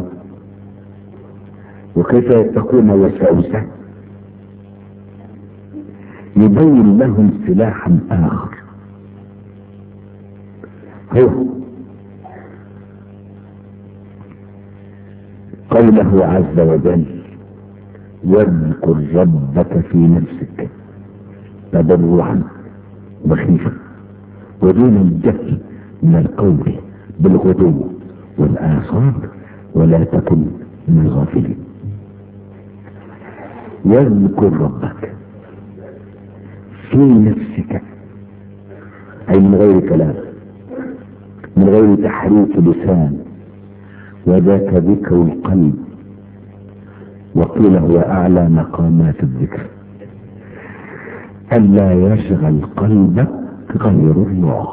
Speaker 1: وكيف يتقون وساوسه، يبين لهم سلاحا آخر هو قوله عز وجل واذكر ربك في نفسك تضرعا وخيفة ودون الجهل من القول بالغدو والآصال ولا تكن من الغافلين. واذكر ربك في نفسك أي من غير كلام، من غير تحريك لسان وذاك ذكر القلب، وقيل هو اعلى مقامات الذكر، الا يشغل قلبك غير الله.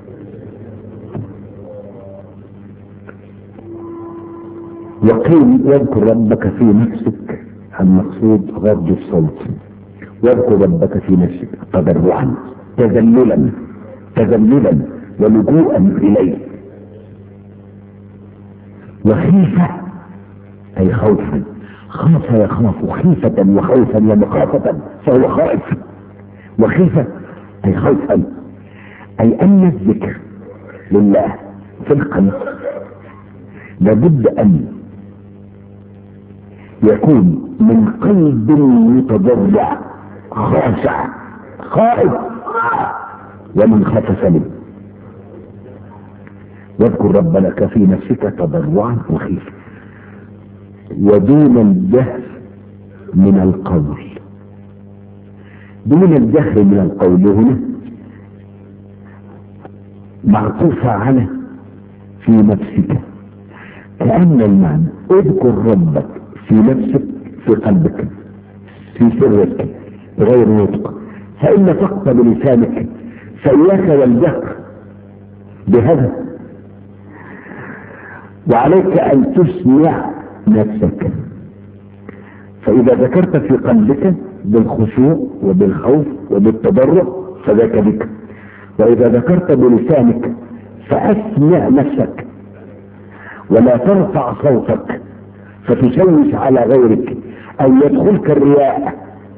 Speaker 1: وقيل واذكر ربك في نفسك، المقصود غض الصوت، واذكر ربك في نفسك تضرعا تذللا تذللا ولجوءا اليه، وخيفة اي خوفا، خاف يخاف خيفة وخوفا ومخافة فهو خائف، وخيفة اي خوفا، اي ان الذكر لله في القلب لابد ان يكون من قلب متضرع خاشع خائف، ومن خاف سلم. واذكر ربك في نفسك تضرعا وخيفا ودون الجهر من القول. دون الجهر من القول هنا معطوفة على في نفسك، كأن المعنى اذكر ربك في نفسك في قلبك في سرك بغير نطق، فإن نطقت بلسانك فإياك والجهر بهذا، وعليك أن تسمع نفسك. فإذا ذكرت في قلبك بالخشوع وبالخوف وبالتضرع فذاك ذكر، وإذا ذكرت بلسانك فأسمع نفسك ولا ترفع صوتك فتشوش على غيرك أو يدخلك الرياء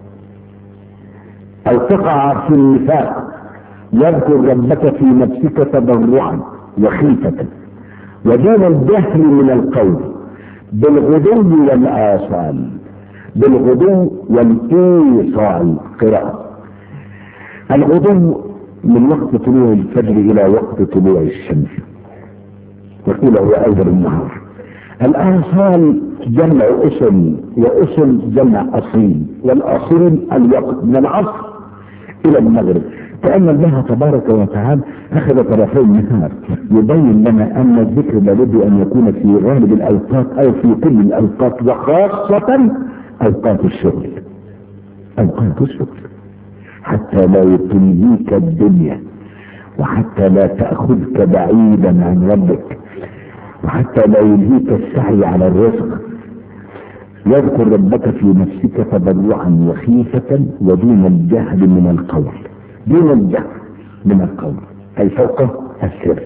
Speaker 1: أو تقع في النفاق. واذكر ربك في نفسك تضرعا وخيفة ودون الجهل من القول بالغدو والآصال، بالغدو والإيصال قراءة. الغدو من وقت طلوع الفجر إلى وقت طلوع الشمس، وقيل هو أول النهار. الآصال جمع أصل، وأصل جمع أصيل، والأصيل الوقت من العصر إلى المغرب. كأن الله تبارك وتعالى أخذ طرفي النهار يبين لنا أن الذكر لابد أن يكون في غالب الأوقات أو في كل الأوقات، وخاصة أوقات الشغل، أوقات الشغل حتى لا تلهيك الدنيا، وحتى لا تأخذك بعيدا عن ربك، وحتى لا يلهيك السعي على الرزق. واذكر ربك في نفسك تضرعا وخيفة ودون الجهل من القول، دون الجهل من القول أي فوق السر،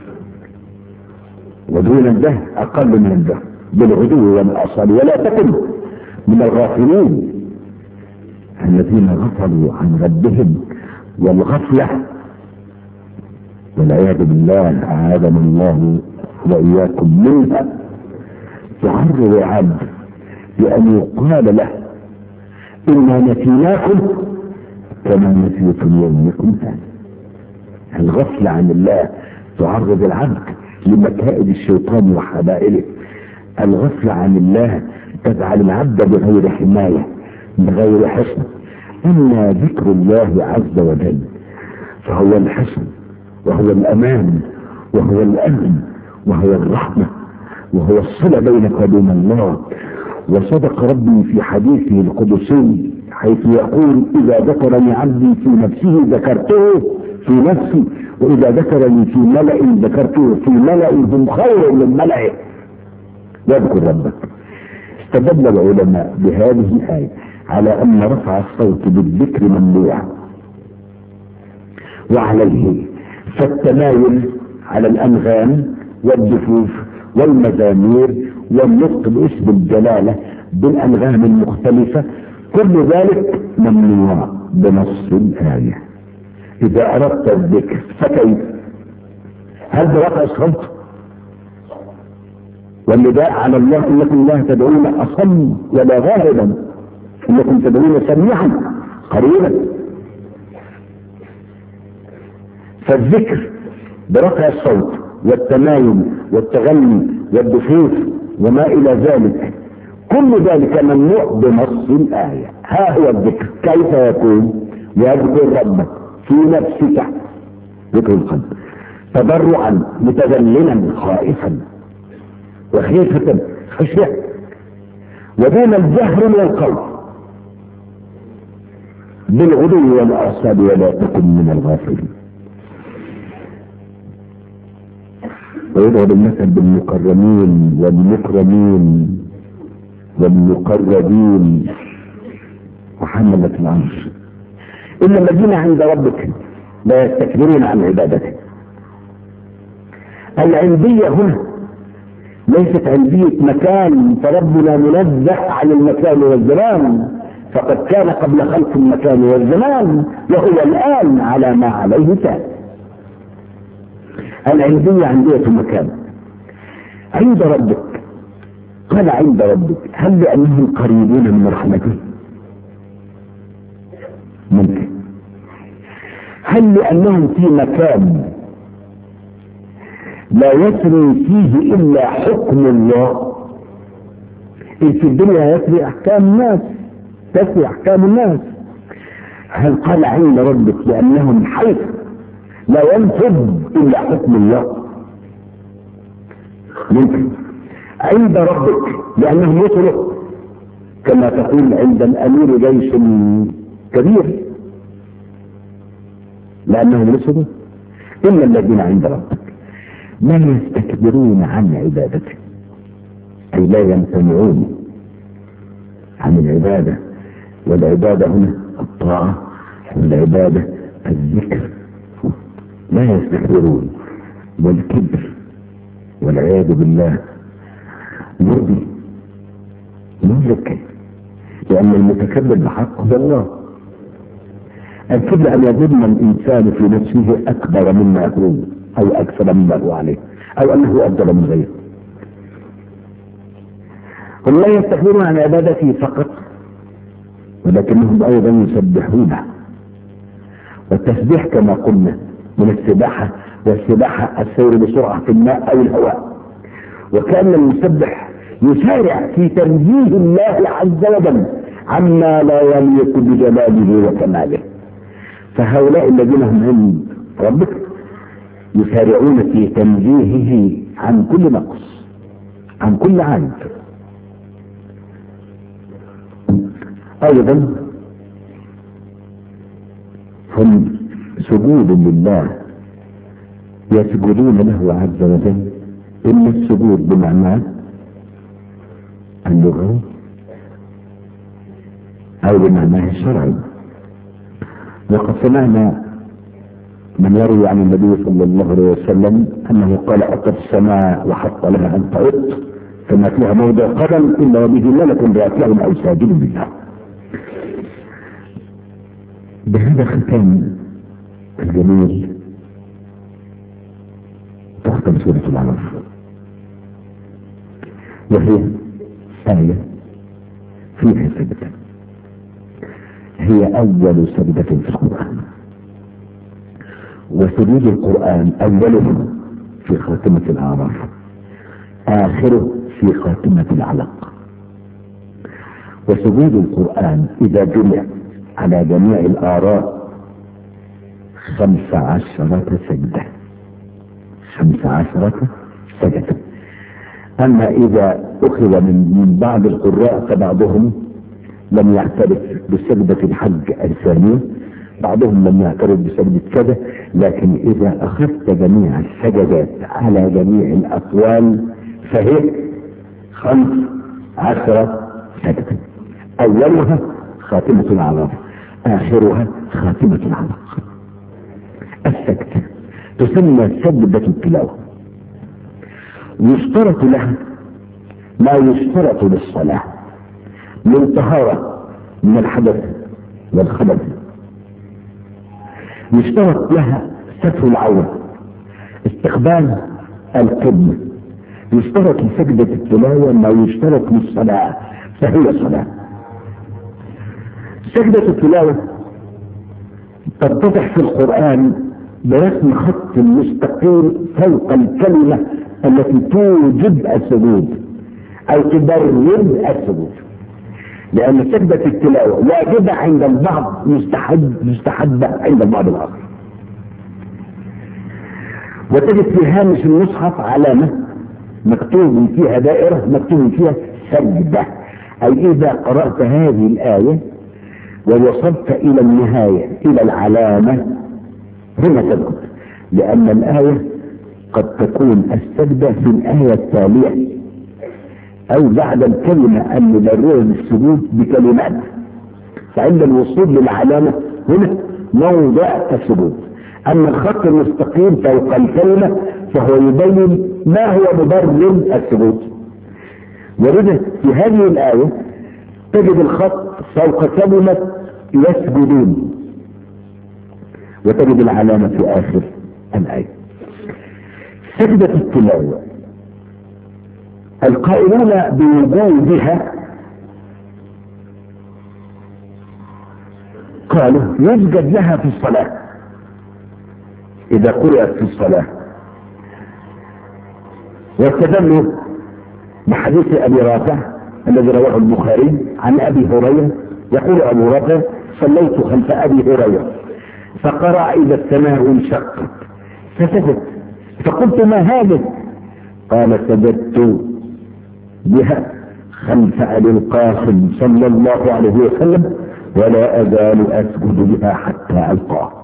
Speaker 1: ودون الجهل أقل من الجهل بالغدو والآصال. ولا تكن من الغافلين الذين غفلوا عن ربهم، والغفلة والعياذ بالله أعاذنا الله وإياكم منها تعرض العبد بأن يقال له إنا نسيناكم كما نسيتم يومكم هذا. الغفلة عن الله تعرض العبد لمكائد الشيطان وحبائله. الغفلة عن الله تجعل العبد بغير حماية بغير حصن. أما ذكر الله عز وجل فهو الحصن وهو الأمان وهو الأمن وهو الرحمة وهو الصلة بينك وبين الله. وصدق ربي في حديثه القدسي حيث يقول إذا ذكرني عبدي في نفسه ذكرته في نفسي، وإذا ذكرني في ملأ ذكرته في ملأ هم خير من ملأه. واذكر ربك. استدل العلماء بهذه الآية على أن رفع الصوت بالذكر ممنوع، وعليه فالتمايل على الأنغام والدفوف والمزامير والنطق باسم الجلالة بالأنغام المختلفة كل ذلك ممنوع بنص الآية. إذا أردت الذكر فكيف؟ هل برفع الصوت والنداء على الله إنكم لا تدعون أصم ولا غائبا، إنكم تدعون سميعا قريبا؟ فالذكر برفع الصوت والتمايل والتغني والدفوف وما إلى ذلك كل ذلك ممنوع بنص الآية. ها هو الذكر كيف يكون؟ يذكر ربك في نفسك ذكر القلب تضرعا متذللا خائفا وخيفة خشية ودون الجهر من القول بالغدو والآصال ولا تكن من الغافلين. ويضرب المثل بالمكرمين والمكرمين والمقربين وحملة العرش إلا الذين عند ربك لا يستكبرون عن عبادته. العندية هنا ليست عندية مكان، فربنا منزه عن المكان والزمان، فقد كان قبل خلق المكان والزمان وهو الآن على ما عليه كان. العندية عندية مكان عند ربك. قال عند ربك هل لأنهم قريبون من رحمته؟ ممكن. هل لأنهم في مكان لا يسري فيه إلا حكم الله؟ إن في الدنيا يسري أحكام الناس، تسري أحكام الناس. هل قال عند ربك لأنهم حيث لا ينفذ إلا حكم الله؟ ممكن. عند ربك لأنهم رسله، كما تقول عند الأمير جيش كبير لأنهم رسله. إلا الذين عند ربك لا يستكبرون عن عبادته، أي لا يمتنعون عن العبادة. والعبادة هنا الطاعة، والعبادة الذكر. لا يستكبرون. والكبر والعياذ بالله مرضي مهلك، لأن المتكبر بحق هو الله. الكبر أن يظن الإنسان في نفسه أكبر مما هو أو أكثر مما هو عليه، أو أنه أفضل من غيره. هم لا يستكبرون عن عبادته فقط، ولكنهم أيضا يسبحونه. والتسبيح كما قلنا من السباحة، والسباحة السير بسرعة في الماء أو الهواء. وكان المسبح يسارع في تنزيه الله عز وجل عما لا يليق بجلاله وكماله. فهؤلاء الذين هم عند ربك يسارعون في تنزيهه عن كل نقص، عن كل عيب. ايضا هم سجود لله، يسجدون له عز وجل. إما السجود بمعنى اللغوي أو بمعناه الشرعي. وقد سمعنا من يروي عن النبي صلى الله عليه وسلم أنه قال أتت السماء وحط لها أن تعط كما فيها موضع قدم إلا وبه ملك راكع أو ساجد بالله. بهذا الختام الجميل تختم سورة العرف، وهي آية فيها سجدة، هي أول سجدة في القرآن. وسجود القرآن أوله في خاتمة الأعراف، آخره في خاتمة العلق. وسجود القرآن إذا جمع على جميع الآراء خمس عشرة سجدة، خمس عشرة سجدة. أما إذا أخذ من بعض القراء فبعضهم لم يعترف بسجدة الحج الثانية، بعضهم لم يعترف بسجدة كذا. لكن إذا أخذت جميع السجدات على جميع الأقوال فهي خمس عشرة سجدة، أولها خاتمة الأعراف، آخرها خاتمة العلق. السجدة تسمى سجدة التلاوة، يشترط لها ما يشترط للصلاة من طهارة من الحدث والخبث. يشترط لها ستر العورة، استقبال القبلة. يشترط لسجدة التلاوة ما يشترط للصلاة فهي صلاة. سجدة التلاوة تتضح في القرآن برسم خط مستقيم فوق الكلمة التي توجب السجود أو تبرد السجود، لأن سجدة التلاوة واجبة عند البعض، مستحب مستحبة عند البعض الآخر. وتجد في هامش المصحف علامة مكتوب فيها دائرة، مكتوب فيها سجدة. أي إذا قرأت هذه الآية ووصلت إلى النهاية إلى العلامة هنا تسجد، لأن الآية قد تكون السجدة في الآية التالية أو بعد الكلمة المبررة للسجود بكلمات، فعند الوصول للعلامة هنا موضع السجود. أما الخط المستقيم فوق الكلمة فهو يبين ما هو مبرر السجود. ورد في هذه الآية تجد الخط فوق كلمة يسجدون، وتجد العلامة في آخر الآية. سجدة التلاوة القائلون بوجودها قالوا يسجد لها في الصلاة إذا قرأت في الصلاة، واستدلوا بحديث أبي رافع الذي رواه البخاري عن أبي هريرة يقول أبو رافع صليت خلف أبي هريرة فقرأ إذا السماء انشقت فسجد، فقلت ما هذا؟ قال سجدت بها خلف أبي القاسم صلى الله عليه وسلم ولا أزال أسجد بها حتى ألقاه.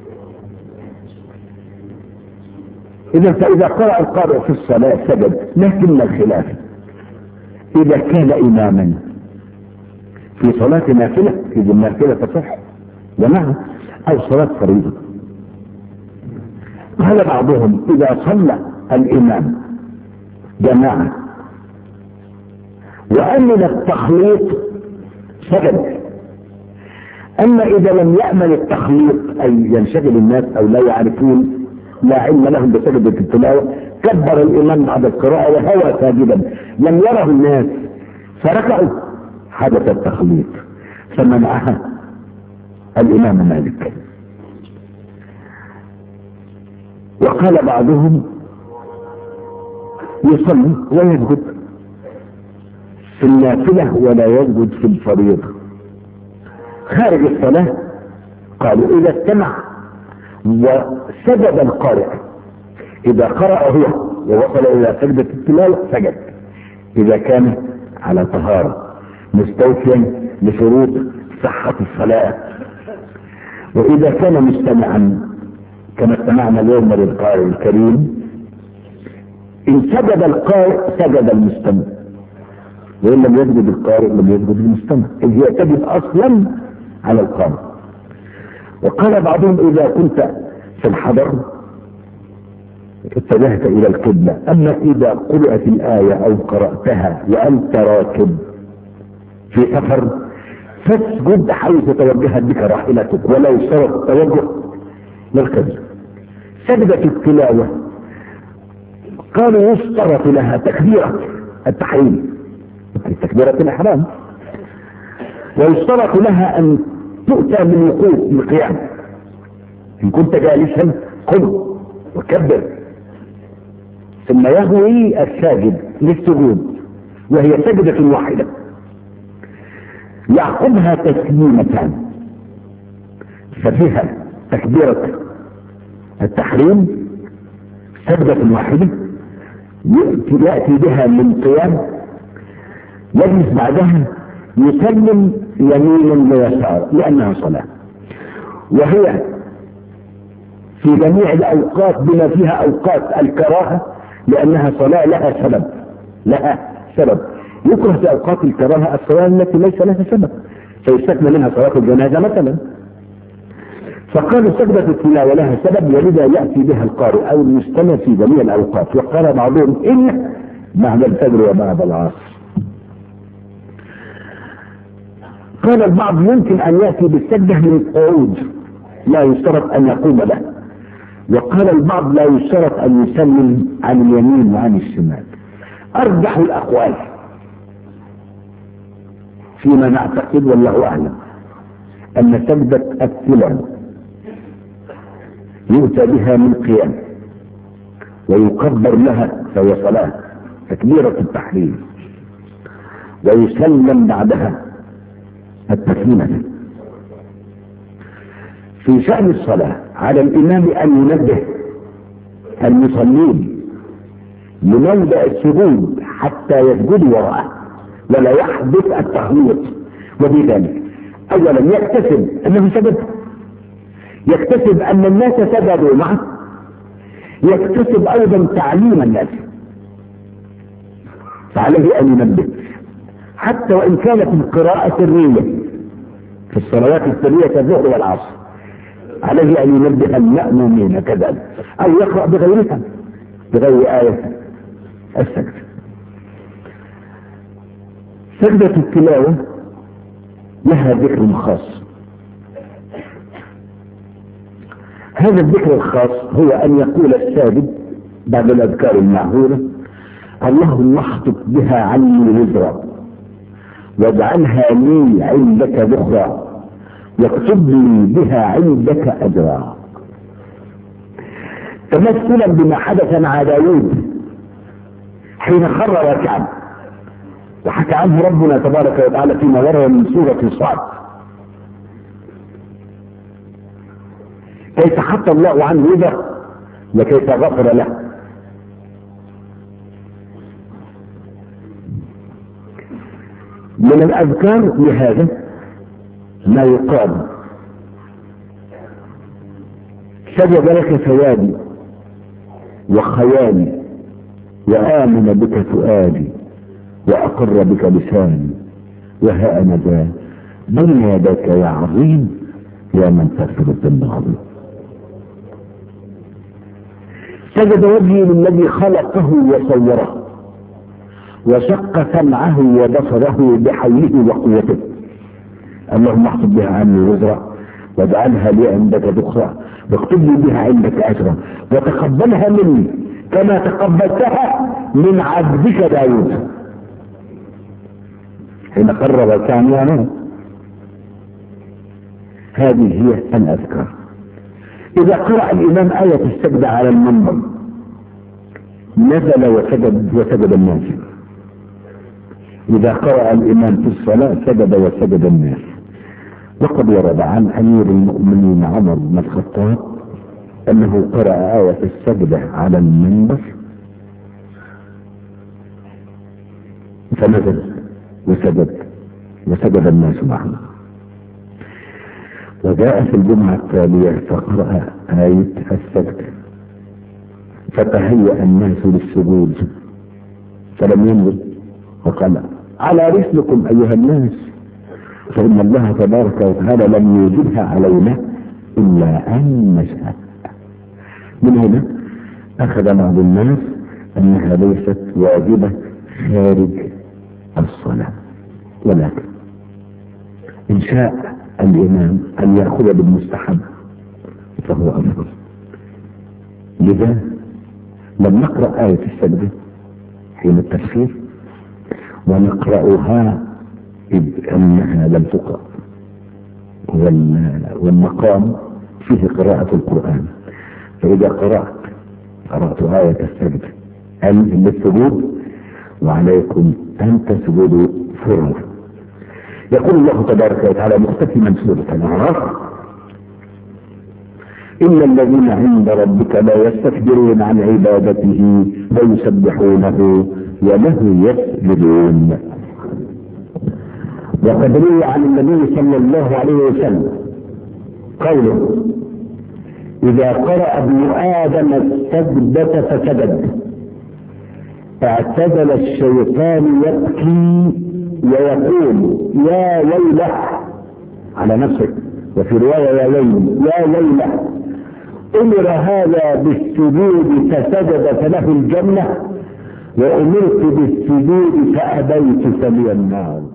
Speaker 1: إذا فإذا قرأ القارئ في الصلاة سجد، لكن الخلاف إذا كان إماما في صلاة نافلة إذا النافلة تصح جماعة أو صلاة فريضة. قال بعضهم إذا صلى الإمام جماعة وأمن التخليط سجد. أما إذا لم يأمن التخليط أي ينشغل الناس أو لا يعرفون لا علم لهم بسجدة التلاوة كبر الإمام بعد القراءة وهو ساجدا لم يره الناس فركعوا حدث التخليط فمنعها الإمام مالك. وقال بعضهم يصلي ويسجد في النافلة ولا يسجد في الفريضة. خارج الصلاة قالوا إذا استمع وسجد القارئ، إذا قرأ هو ووصل إلى سجدة التلاوة سجد إذا كان على طهارة مستوفيا لشروط صحة الصلاة. وإذا كان مستمعا كما استمعنا اليوم للقارئ الكريم إن سجد القارئ سجد المستمع، وإن لم يسجد القارئ لم يسجد المستمع، إذ هي تجد أصلا على القارئ. وقال بعضهم إذا كنت في الحضر اتجهت إلى القبلة، أما إذا قرأت الآية أو قرأتها وأنت راكب في سفر فاسجد حيث توجهت بك راحلتك ولا يشترط التوجه للقبلة. سجدة التلاوة قالوا يشترط لها تكبيرة التحريم تكبيرة الإحرام، ويشترط لها أن تؤتى من وقوف القيام، إن كنت جالسا قم وكبر، ثم يهوي الساجد للسجود وهي سجدة واحدة يعقبها تسليمتان ففيها تكبيرة التحريم سجدة واحدة يأتي بها من قيام يجلس بعدها يسلم يمينا ويسارا لأنها صلاة، وهي في جميع الأوقات بما فيها أوقات الكراهة لأنها صلاة لها سبب لها سبب يكره في أوقات الكراهة الصلاة التي ليس لها سبب فيستثنى منها صلاة الجنازة مثلا. فقالوا سجدة التلاوة لها سبب ولذا يأتي بها القارئ أو المستمع في جميع الأوقات. وقال بعضهم إلا بعد الفجر وبعد العصر. قال البعض يمكن أن يأتي بالسجدة من القعود لا يشترط أن يقوم له، وقال البعض لا يشترط أن يسلم عن اليمين وعن الشمال. أرجح الأقوال فيما نعتقد والله أعلم أن سجدة التلاوة يؤتى بها من قيام ويكبر لها فهي صلاة تكبيرة التحريم ويسلم بعدها التسليمة. في شأن الصلاة على الإمام أن ينبه المصلين لموضع السجود حتى يسجد وراءه ولا يحدث التخليط. وبذلك اولا يكتسب انه سجد، يكتسب ان الناس سجدوا معه، يكتسب ايضا تعليم الناس. فعليه ان ينبه حتى وان كانت القراءة سرية في الصلوات السرية كالظهر والعصر، عليه ان ينبه المأمومين كذلك، او يقرأ بغيرها بغير آية السجد. سجدة التلاوة لها ذكر خاص. هذا الذكر الخاص هو ان يقول الساجد بعد الاذكار المعهودة: اللهم احطط بها عني وزرا واجعلها لي عندك ذخرا واكتب لي بها عندك اجرا، تمثلا بما حدث مع داود حين خر راكعا، وحكى عنه ربنا تبارك وتعالى فيما ورد من سورة صاد كيف حط الله عنه وزر وكيف غفر له. من الأذكار لهذا ما يقال: سجد لك ثوابي وخيالي وآمن بك فؤادي وأقر بك لساني وها أنا ذا بين يداك يا عظيم يا من تغفر الذنب العظيم. سجد وجهي للذي خلقه وصوره وشق سمعه وبصره بحوله وقوته، اللهم احفظ بها عني وزرا واجعلها لي عندك ذخرا واكتب لي بها عندك اجرا وتقبلها مني كما تقبلتها من عبدك داود حين قرر كاميانا. هذه هي الأذكار. إذا قرأ الإمام آية السجدة على المنبر نزل وسجد وسجد الناس. إذا قرأ الإمام في الصلاة سجد وسجد الناس. وقد ورد عن أمير المؤمنين عمر بن الخطاب أنه قرأ آية السجدة على المنبر فنزل وسجد وسجد الناس معه. وجاء في الجمعة التالية فقرأ آية السجدة فتهيأ الناس للسجود فلم ينزل وقال: على رسلكم أيها الناس، فإن الله تبارك وتعالى لم يوجبها علينا إلا أن نشاء. من هنا أخذ بعض الناس أنها ليست واجبة خارج الصلاة، ولكن إن شاء الإمام أن يأخذ بالمستحب فهو أفضل. لذا لم نقرأ آية السجدة حين التفسير ونقرأها إذ أنها لم تقرأ، والمقام فيه قراءة القرآن. فإذا قرأت قرأت آية السجدة أن للسجود وعليكم أن تسجدوا فرضا. يقول الله تبارك وتعالى مختتما سورة الأعراف: إن الذين عند ربك لا يستكبرون عن عبادته ويسبحونه وله يسجدون. وقد روي عن النبي صلى الله عليه وسلم قوله: إذا قرأ ابن آدم السجدة فسجد اعتزل الشيطان يبكي ويقول يا ويله على نفسه، وفي رواية يا ويل يا ويله أمر هذا بالسجود فسجد فله الجنة وأمرت بالسجود فأبيت فلي النار.